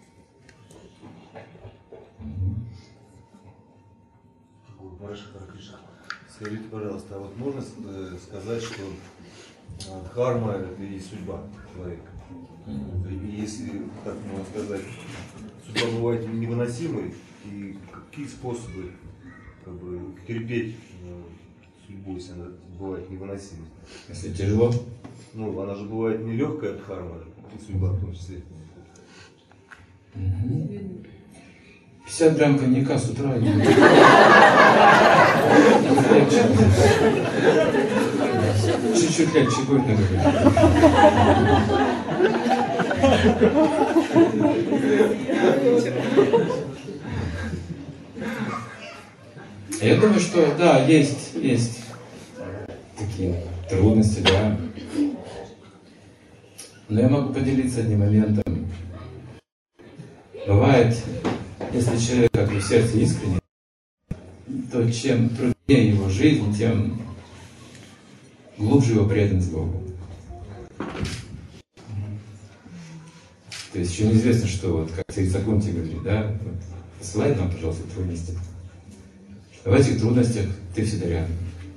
Скажите, пожалуйста, а вот можно сказать, что дхарма — это и судьба человека? И если, так можно сказать, судьба бывает невыносимой, и какие способы как бы терпеть судьбой, она бывает невыносимой. Если тяжело? Ну, она же бывает нелегкая дхарма, и судьба в том числе. пятьдесят грамм коньяка с утра. Чуть-чуть легче будет, наверное. Я думаю, что да, есть, есть такие трудности, да. Но я могу поделиться одним моментом. Бывает, если человек как бы в сердце искренне, то чем труднее его жизнь, тем глубже его преданность Богу. То есть еще неизвестно, что вот как Царица Кунти говорит, да, вот, посылай нам, пожалуйста, трудности. В этих трудностях ты всегда рядом.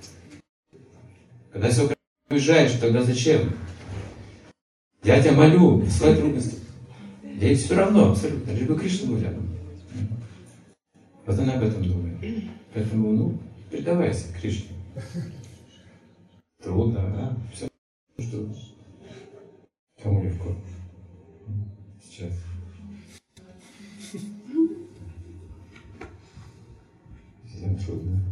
Когда все уезжаешь, тогда зачем? Я тебя молю, посылай трудности. Ей все равно, абсолютно, лишь бы Кришна был рядом. Вот она об этом думает. Поэтому, ну, предавайся Кришне. Трудно, а? Все, что кому легко. Сейчас. Всем трудно.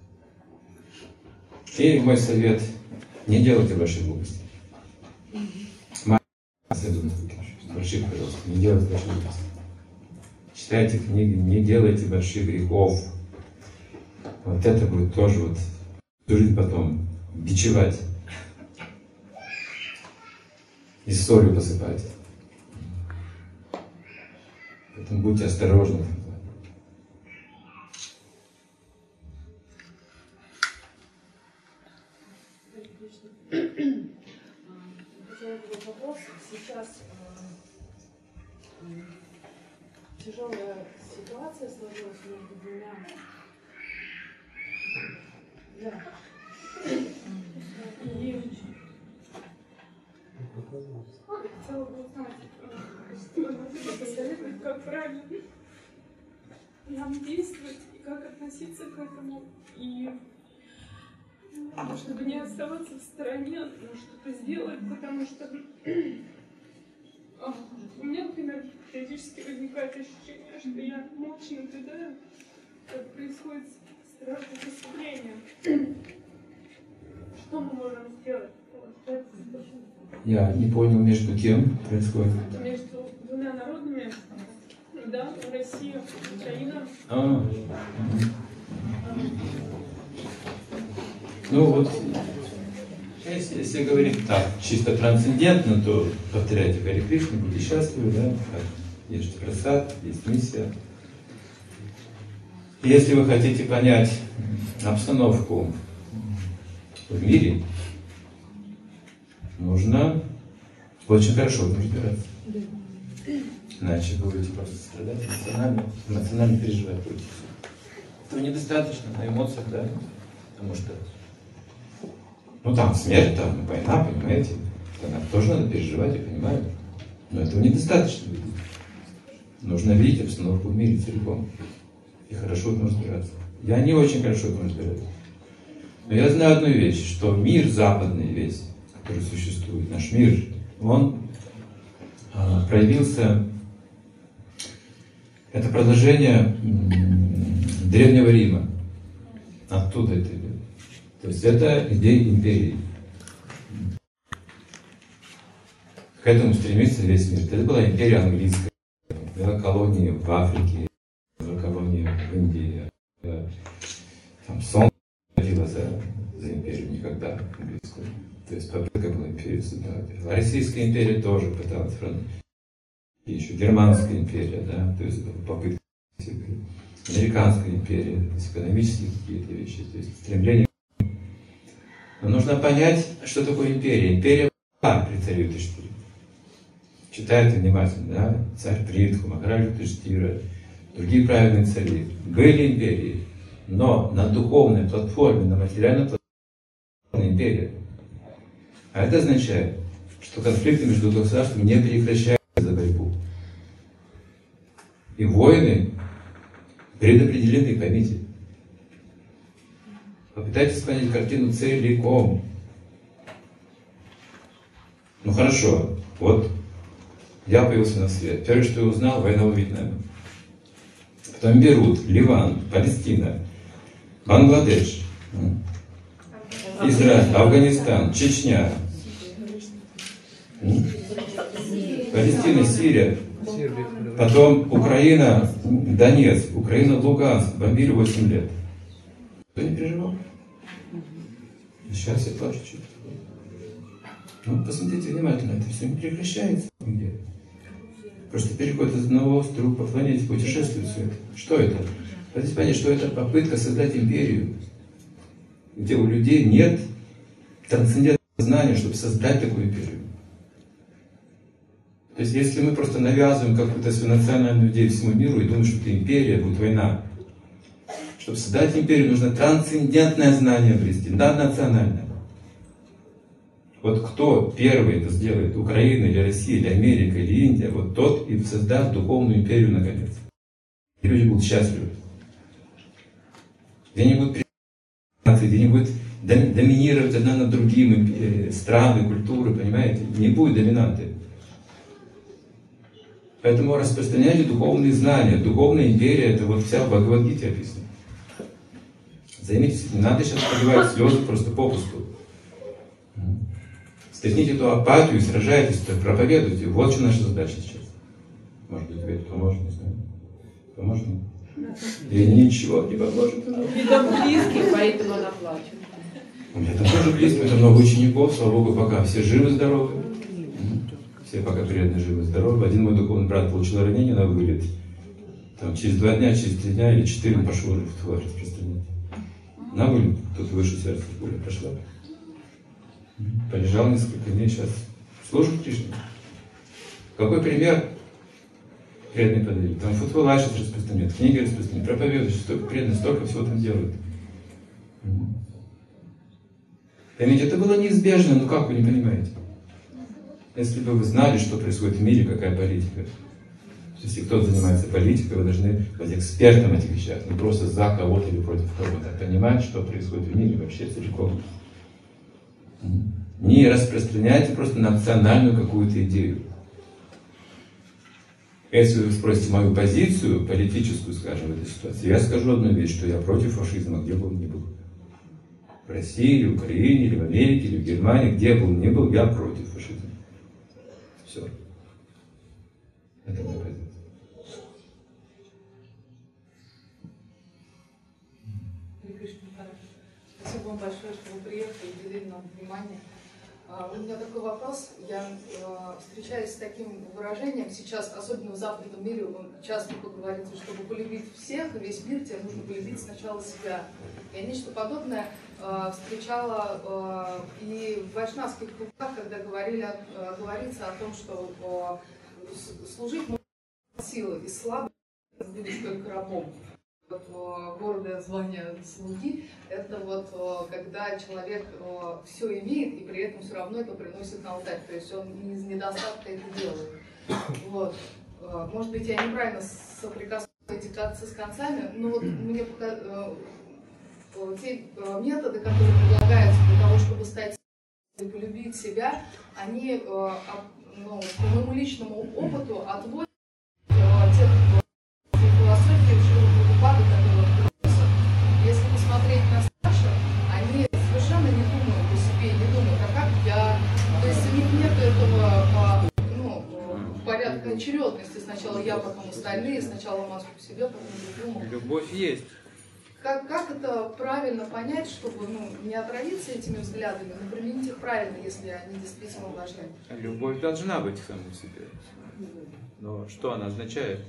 И мой совет: не делайте большие глупости. Больших, пожалуйста, не делайте больших глупостей. Читайте книги, не делайте больших грехов. Вот это будет тоже вот жизнь потом бичевать. И солью посыпать. Поэтому будьте осторожны. Вопрос. Сейчас э, тяжелая ситуация сложилась между двумя. Да. И хотела бы узнать, что вы можете посоветовать, как правильно нам действовать и как относиться к этому, и чтобы не оставаться в стороне, но что-то сделать, потому что у меня, например, периодически возникает ощущение, что я молча наблюдаю, как происходит страшное преступление. Что мы можем сделать? Вот, Я не понял, между кем происходит? между двумя народами, да, Россия, Украина. А, ну вот, если, если говорить так, чисто трансцендентно, то повторяйте Харе Кришна, будьте счастливы, да, есть прасад, есть миссия. Если вы хотите понять обстановку в мире, нужно очень хорошо в этом разбираться. Иначе вы будете просто страдать эмоционально, эмоционально переживать будете. Этого недостаточно на эмоциях, да, потому что ну там смерть, там война, понимаете, там тоже надо переживать, я понимаю. Но этого недостаточно. Нужно видеть обстановку в мире целиком. И хорошо в этом разбираться. Я не очень хорошо в этом разбираюсь. Но я знаю одну вещь, что мир западный весь, который существует, наш мир, он а, проявился, это продолжение м- Древнего Рима. Оттуда это идет. То есть это идея империи. К этому стремится весь мир. Это была империя английская. Была колония в Африке, была колония в Индии. Там солнце ходило за, за империю никогда английскую. То есть попытка была империю создавать. А Российская империя тоже пыталась. И еще Германская империя, да, то есть попытка. Американская империя, то есть экономические какие-то вещи, то есть стремление. Но нужно понять, что такое империя. Империя была при царе Юдхиштире. Читайте внимательно, да? Царь Притху, Махараджа Юдхиштира, другие праведные цари. Были империи, но на духовной платформе, на материальной платформе империя. А это означает, что конфликты между государствами не прекращаются за борьбу. И войны предопределены, поймите. Попытайтесь понять картину целиком. Ну хорошо, вот я появился на свет. Первое, что я узнал, война в Вьетнаме. Потом Бейрут, Ливан, Палестина, Бангладеш, Израиль, Афганистан, Чечня, Палестина, Сирия, потом Украина, Донецк, Украина, Луганск, бомбили восемь лет. Кто не переживал? Сейчас я плачу чуть-чуть. Ну, посмотрите внимательно, это все не прекращается нигде. Просто переход из одного острова по планете, путешествует все это. Что это? Хотите понять, что это попытка создать империю, где у людей нет трансцендентного знания, чтобы создать такую империю. То есть, если мы просто навязываем какую-то свою национальную идею всему миру и думаем, что это империя, будет война, чтобы создать империю, нужно трансцендентное знание обрести, наднациональное. Вот кто первый это сделает, Украина или Россия, или Америка, или Индия, вот тот и создаст духовную империю наконец. И люди будут счастливы. Где не будут где не будет доминировать одна над другим страны, культуры, понимаете? Не будет доминанты. Поэтому распространяйте духовные знания. Духовная империя, это вот вся в Бхагавад-гите описано. Займитесь этим. Не надо сейчас проливать слезы просто попусту. Стряхните эту апатию, сражайтесь, проповедуйте. Вот что наша задача сейчас. Может быть, тебе поможет, не знаю. Поможет? И ничего не поможет. Это близкие, поэтому она плачет. У меня там тоже близко, это много учеников, слава Богу, пока все живы-здоровы. Все пока преданно живы-здоровы. Один мой духовный брат получил ранение на вылет. Там через два дня, через три дня или четыре он пошел в тварь распространять. На вылет, тут выше сердца пуля прошла. Полежал несколько дней, сейчас служит Кришне. Какой пример преданный подают? Там футбола сейчас распространяют, книги распространяют, проповедуют, столько преданных, столько всего там делают. Поймите, это было неизбежно, но как вы не понимаете? Если бы вы знали, что происходит в мире, какая политика. Если кто-то занимается политикой, вы должны быть экспертом в этих вещах, не просто за кого-то или против кого-то, а понимать, что происходит в мире вообще целиком. Не распространяйте просто национальную какую-то идею. Если вы спросите мою позицию, политическую, скажем, в этой ситуации, я скажу одну вещь, что я против фашизма, где бы он ни был. В России, или в Украине, или в Америке, или в Германии, где бы он ни был, я против фашизма. Все. Это моя позиция. Спасибо вам большое, что вы приехали и уделили нам внимание. У меня такой вопрос. Я встречаюсь с таким выражением. Сейчас, особенно в западном мире, часто говорится, чтобы полюбить всех, весь мир, тебе нужно полюбить сначала себя. Я нечто подобное встречала и в вайшнавских кругах, когда говорили, говорится о том, что служить можно силой, и слабый будешь только рабом. Вот, гордое звание слуги — это вот когда человек все имеет и при этом все равно это приносит на алтарь, то есть он не из недостатка это делает. Вот. Может быть, я неправильно соприкасаюсь эти концы с концами, но вот мне пока, те методы, которые предлагаются для того, чтобы стать и полюбить себя, они, ну, по моему личному опыту отводят тех философии, если посмотреть на старших, они совершенно не думают о себе, не думают, а как я. То есть у них нет этого, ну, порядка очередности. Сначала я, потом остальные, сначала маску в себе, потом другому. Любовь есть. Как, как это правильно понять, чтобы, ну, не отравиться этими взглядами, но применить их правильно, если они действительно важны? Любовь должна быть к самому себе. Но что она означает?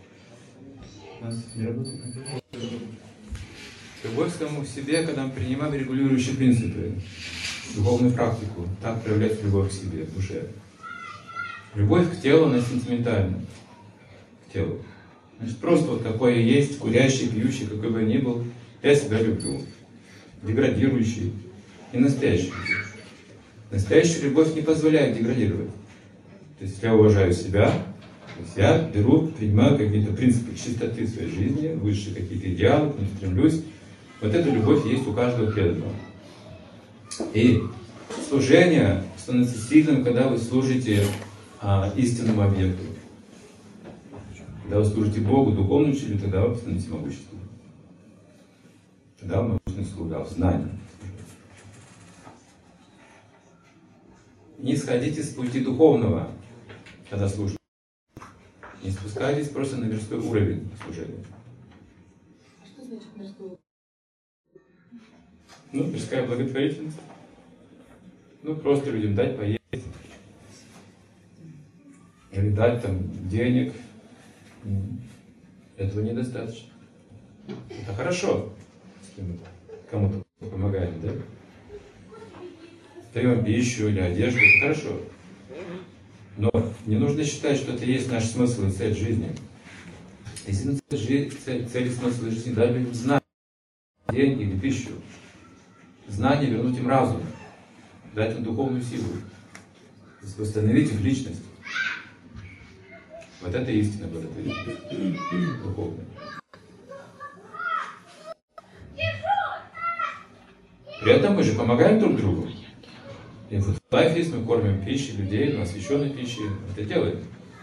Любовь к самому себе, когда мы принимаем регулирующие принципы, духовную практику, так проявляется любовь к себе, к душе. Любовь к телу, она сентиментальна. К телу. Значит, просто вот какой я есть, курящий, пьющий, какой бы я ни был, я себя люблю. Деградирующий и настоящий любовь. Настоящая любовь не позволяет деградировать. То есть я уважаю себя, то есть я беру, принимаю какие-то принципы чистоты своей жизни, высшие какие-то идеалы, к ним стремлюсь. Вот эта любовь есть у каждого преданного. И служение становится сильным, когда вы служите а, истинному объекту. Когда вы служите Богу, духовному учителю, тогда вы становитесь могущественным. Тогда вы могущественны слуга, в знании. Не сходите с пути духовного, когда служите. Не спускайтесь просто на мирской уровень служения. Что значит мирской уровень? Ну, мирская благотворительность. Ну, просто людям дать поесть. Или дать там денег. Этого недостаточно. Это хорошо, если мы кому-то помогаем, да? Даем пищу или одежду, это хорошо. Но не нужно считать, что это и есть наш смысл и цель жизни. Если цель, цель, цель и смысл жизни дать людям знания, деньги или пищу. Знание вернуть им разум, дать им духовную силу, восстановить их личность. Вот это истина благотворительность, духовная. При этом мы же помогаем друг другу. И в Life есть, мы кормим пищей людей, но освященной пищей это делаем.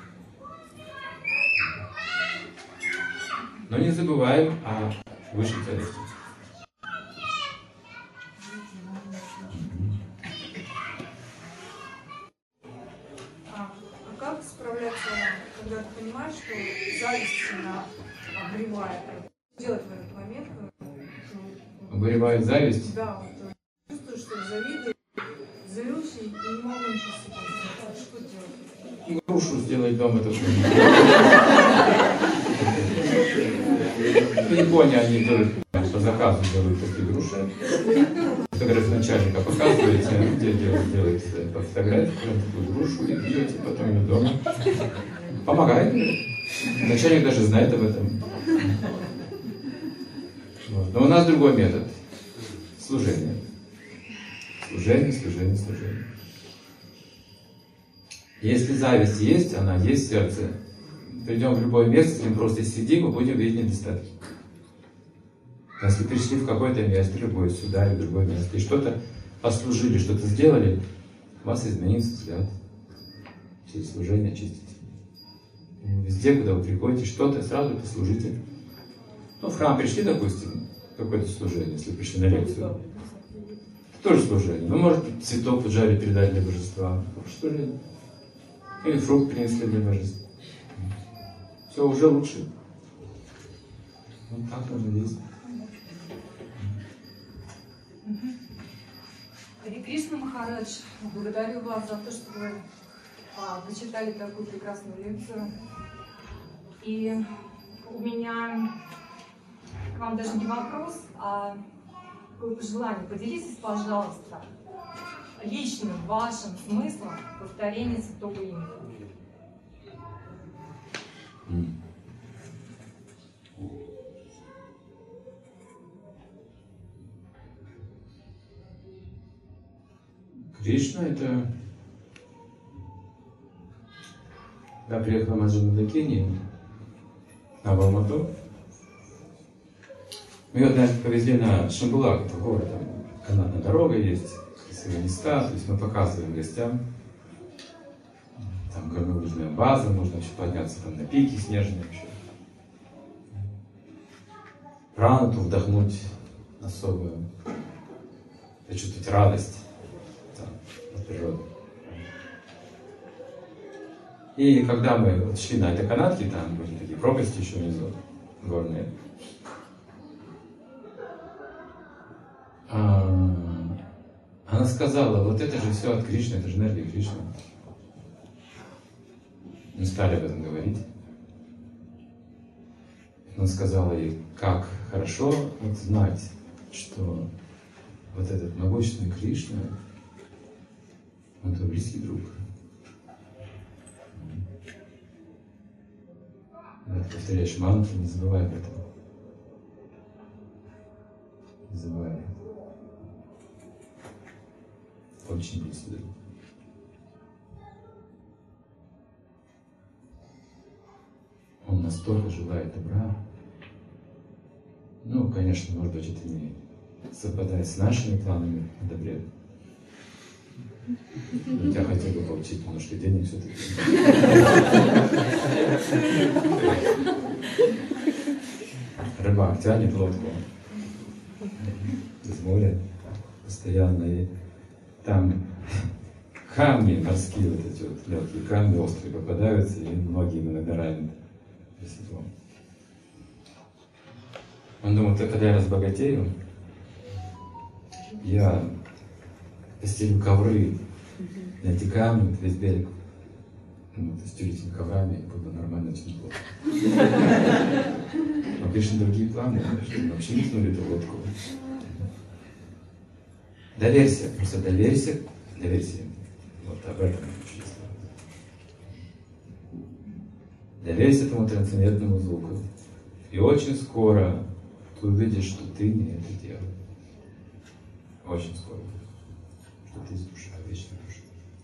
Но не забываем о высшей ценности. А как справляться, когда ты понимаешь, что зависть сильно обуревает? Что делать в этот момент? Обуревает зависть? Да, вот чувствую, что завидую, злюсь и не могу ничего с этим сделать. Что делать? Грушу сделать дома тоже. В Японии они делают, по заказу делают такие груши. Фотографию начальника показываете, где делаете по фотографии, такую грушу и бьете потом ее дома. Помогает. Начальник даже знает об этом. Вот. Но у нас другой метод. Служение. Служение, служение, служение. Если зависть есть, она есть в сердце, придем в любое место, если мы просто сидим, мы будем видеть недостатки. Если пришли в какое-то место, любое, сюда или другое место, и что-то послужили, что-то сделали, у вас изменится взгляд. Через служение очистите. Везде, куда вы приходите, что-то, сразу послужите. Ну, в храм пришли, допустим, какое-то служение, если пришли на лекцию. Это тоже служение. Ну, может быть, цветок поджарить, передать для божества. Служение. Или фрукт принесли для божества. Все, уже лучше. Вот так нужно действовать. Харе Кришна Махарадж, благодарю вас за то, что вы а, прочитали такую прекрасную лекцию. И у меня к вам даже не вопрос, а такое пожелание. Поделитесь, пожалуйста, личным вашим смыслом повторения святого имени. Кришна — это... Я приехал в Маджамадакини, на Алмату. Мы ее однажды повезли на Шамбулак, это город, там канатная дорога есть, красивые места, то есть мы показываем гостям. Там горнолыжная база, можно еще подняться там на пики снежные вообще. Пранату вдохнуть особую, почувствовать радость там, от природы. И когда мы вот шли на этой канатке, там были такие пропасти еще внизу, горные. А, она сказала, вот это же все от Кришны, это же энергия Кришны. Мы стали об этом говорить. Она сказала ей, как хорошо вот знать, что вот этот могущественный Кришна, он твой близкий друг. Когда ты повторяешь мантру, не забывай об этом. Не забывай об этом. Очень близкий друг. Он настолько желает добра, Ну, конечно, может быть, это не совпадает с нашими планами, это бред. Я хотел бы получить немножко денег все-таки. Рыбак тянет лодку из моря постоянно, и там камни морские, вот эти вот мелкие камни острые попадаются, и многие иногда ранят веслом. Он думал, что когда я разбогатею, я постелю ковры на эти камни, вот весь берег, ну, постелю этими коврами, и буду нормально очень плохо. Но, конечно, другие планы, что мы вообще не тянули эту лодку. Доверься, просто доверься, доверься. Вот об этом чувствую. Доверься этому трансцендентному звуку. И очень скоро ты увидишь, что ты не это делаешь. Очень скоро. Что ты душа, вечная душа.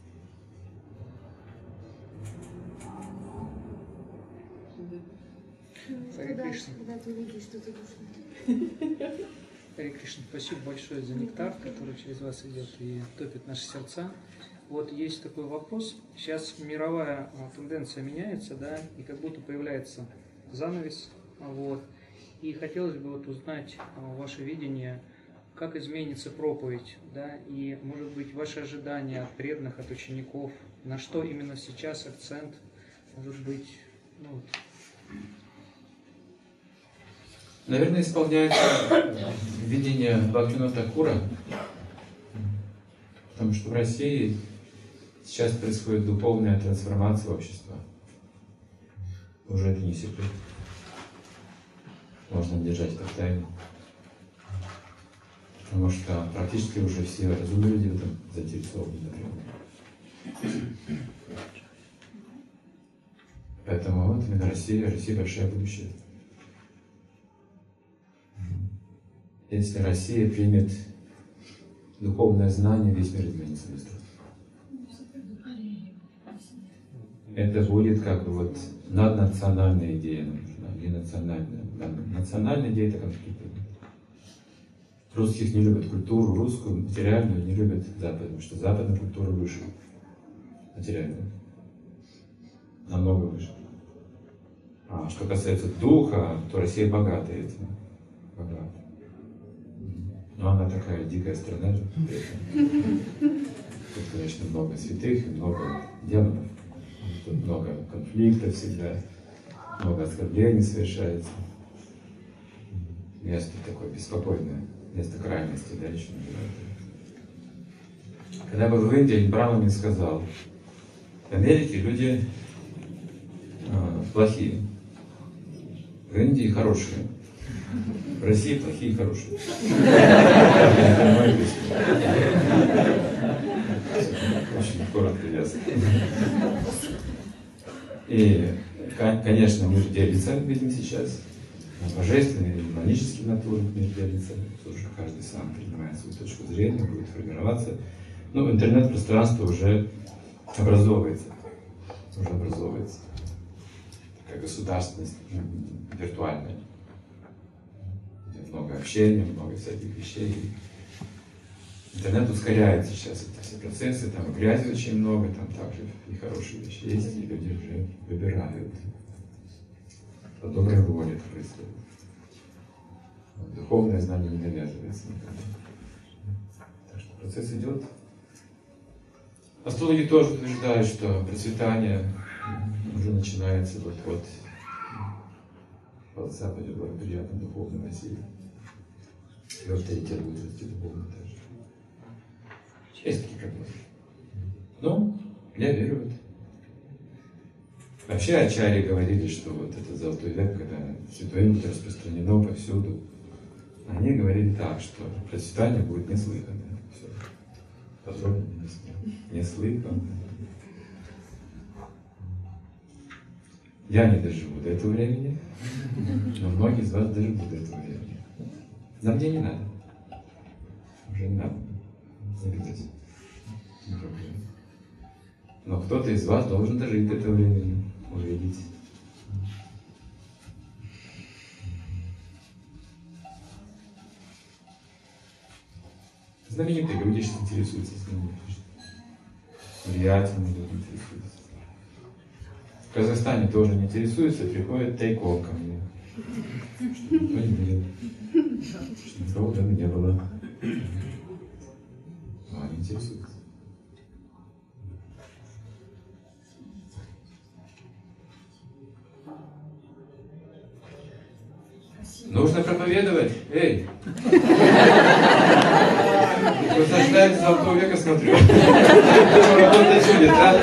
Харе Кришна. Когда ты увидишь, что ты душа. Харе Кришна, спасибо большое за нектар, который через вас идет и топит наши сердца. Вот есть такой вопрос. Сейчас мировая тенденция меняется, да, и как будто появляется занавес. Вот. И хотелось бы вот узнать ваше видение, как изменится проповедь, да, и, может быть, ваши ожидания от преданных, от учеников, на что именно сейчас акцент, может быть, ну, наверное, исполняется видение Бхактивинода Такура, потому что в России сейчас происходит духовная трансформация общества. Уже это не секрет. Можно держать это в тайне. Потому что практически уже все разумные люди в этом заинтересованы, например. Поэтому вот именно Россия, Россия большое будущее. Если Россия примет духовное знание, весь мир изменится быстро. Это будет как бы вот наднациональная идея, не национальная. Национальная идея — это конфликт. Русских не любят культуру, русскую, материальную, не любят западную, потому что западная культура выше материальную. Намного выше. А что касается духа, то Россия богата этим. Богата. Но она такая дикая страна же. Тут, конечно, много святых и много демонов. Тут много конфликтов всегда, много оскорблений совершается. Место такое беспокойное, место крайности, да, еще называют. Когда был в Индии, Брахма мне сказал, в Америке люди а, плохие, в Индии хорошие, в России плохие и хорошие. Очень коротко и ясно. И, конечно, мир делится, видим сейчас, на божественные и демонические натуры мир делится, тоже каждый сам принимает свою точку зрения, будет формироваться. Ну, интернет-пространство уже образовывается, уже образовывается. Такая государственность виртуальная. Много общения, много всяких вещей. Интернет ускоряет сейчас эти все процессы, там и грязи очень много, там также и хорошие вещи есть, и люди уже выбирают. По доброй воле это происходит. Духовное знание не навязывается никогда. Так что процесс идет. Астрологи тоже утверждают, что процветание уже начинается вот-вот. В Западе благоприятно духовной России. И авторитет будет расти духовно тоже. Есть такие прогнозы. Ну, я верю в это. Вообще ачарьи говорили, что вот этот золотой век, когда святое имя распространено повсюду, они говорили так, что процветание будет неслыханное. Все. Подробно не неслыханное. Я не доживу до этого времени, но многие из вас доживут до этого времени. Но мне не надо. Уже не надо. Не бегите. Не проблема. Но кто-то из вас должен дожить до этого времени, увидеть. Знаменитые люди сейчас интересуются знаменитостью. Влиятельные люди интересуются. В Казахстане тоже не интересуются, приходят тайком ко мне. Что никто не видел. Что никого дома не было. Но они интересуются. Нужно проповедовать. Эй! Наслаждаюсь золотого века, смотрю. Работать будет, а?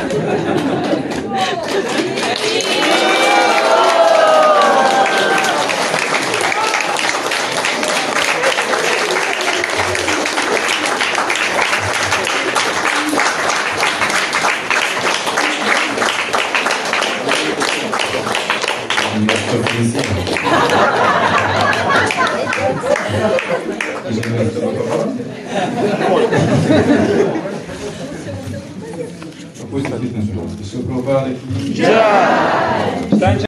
Пусть написано, что Шилпрабхупада.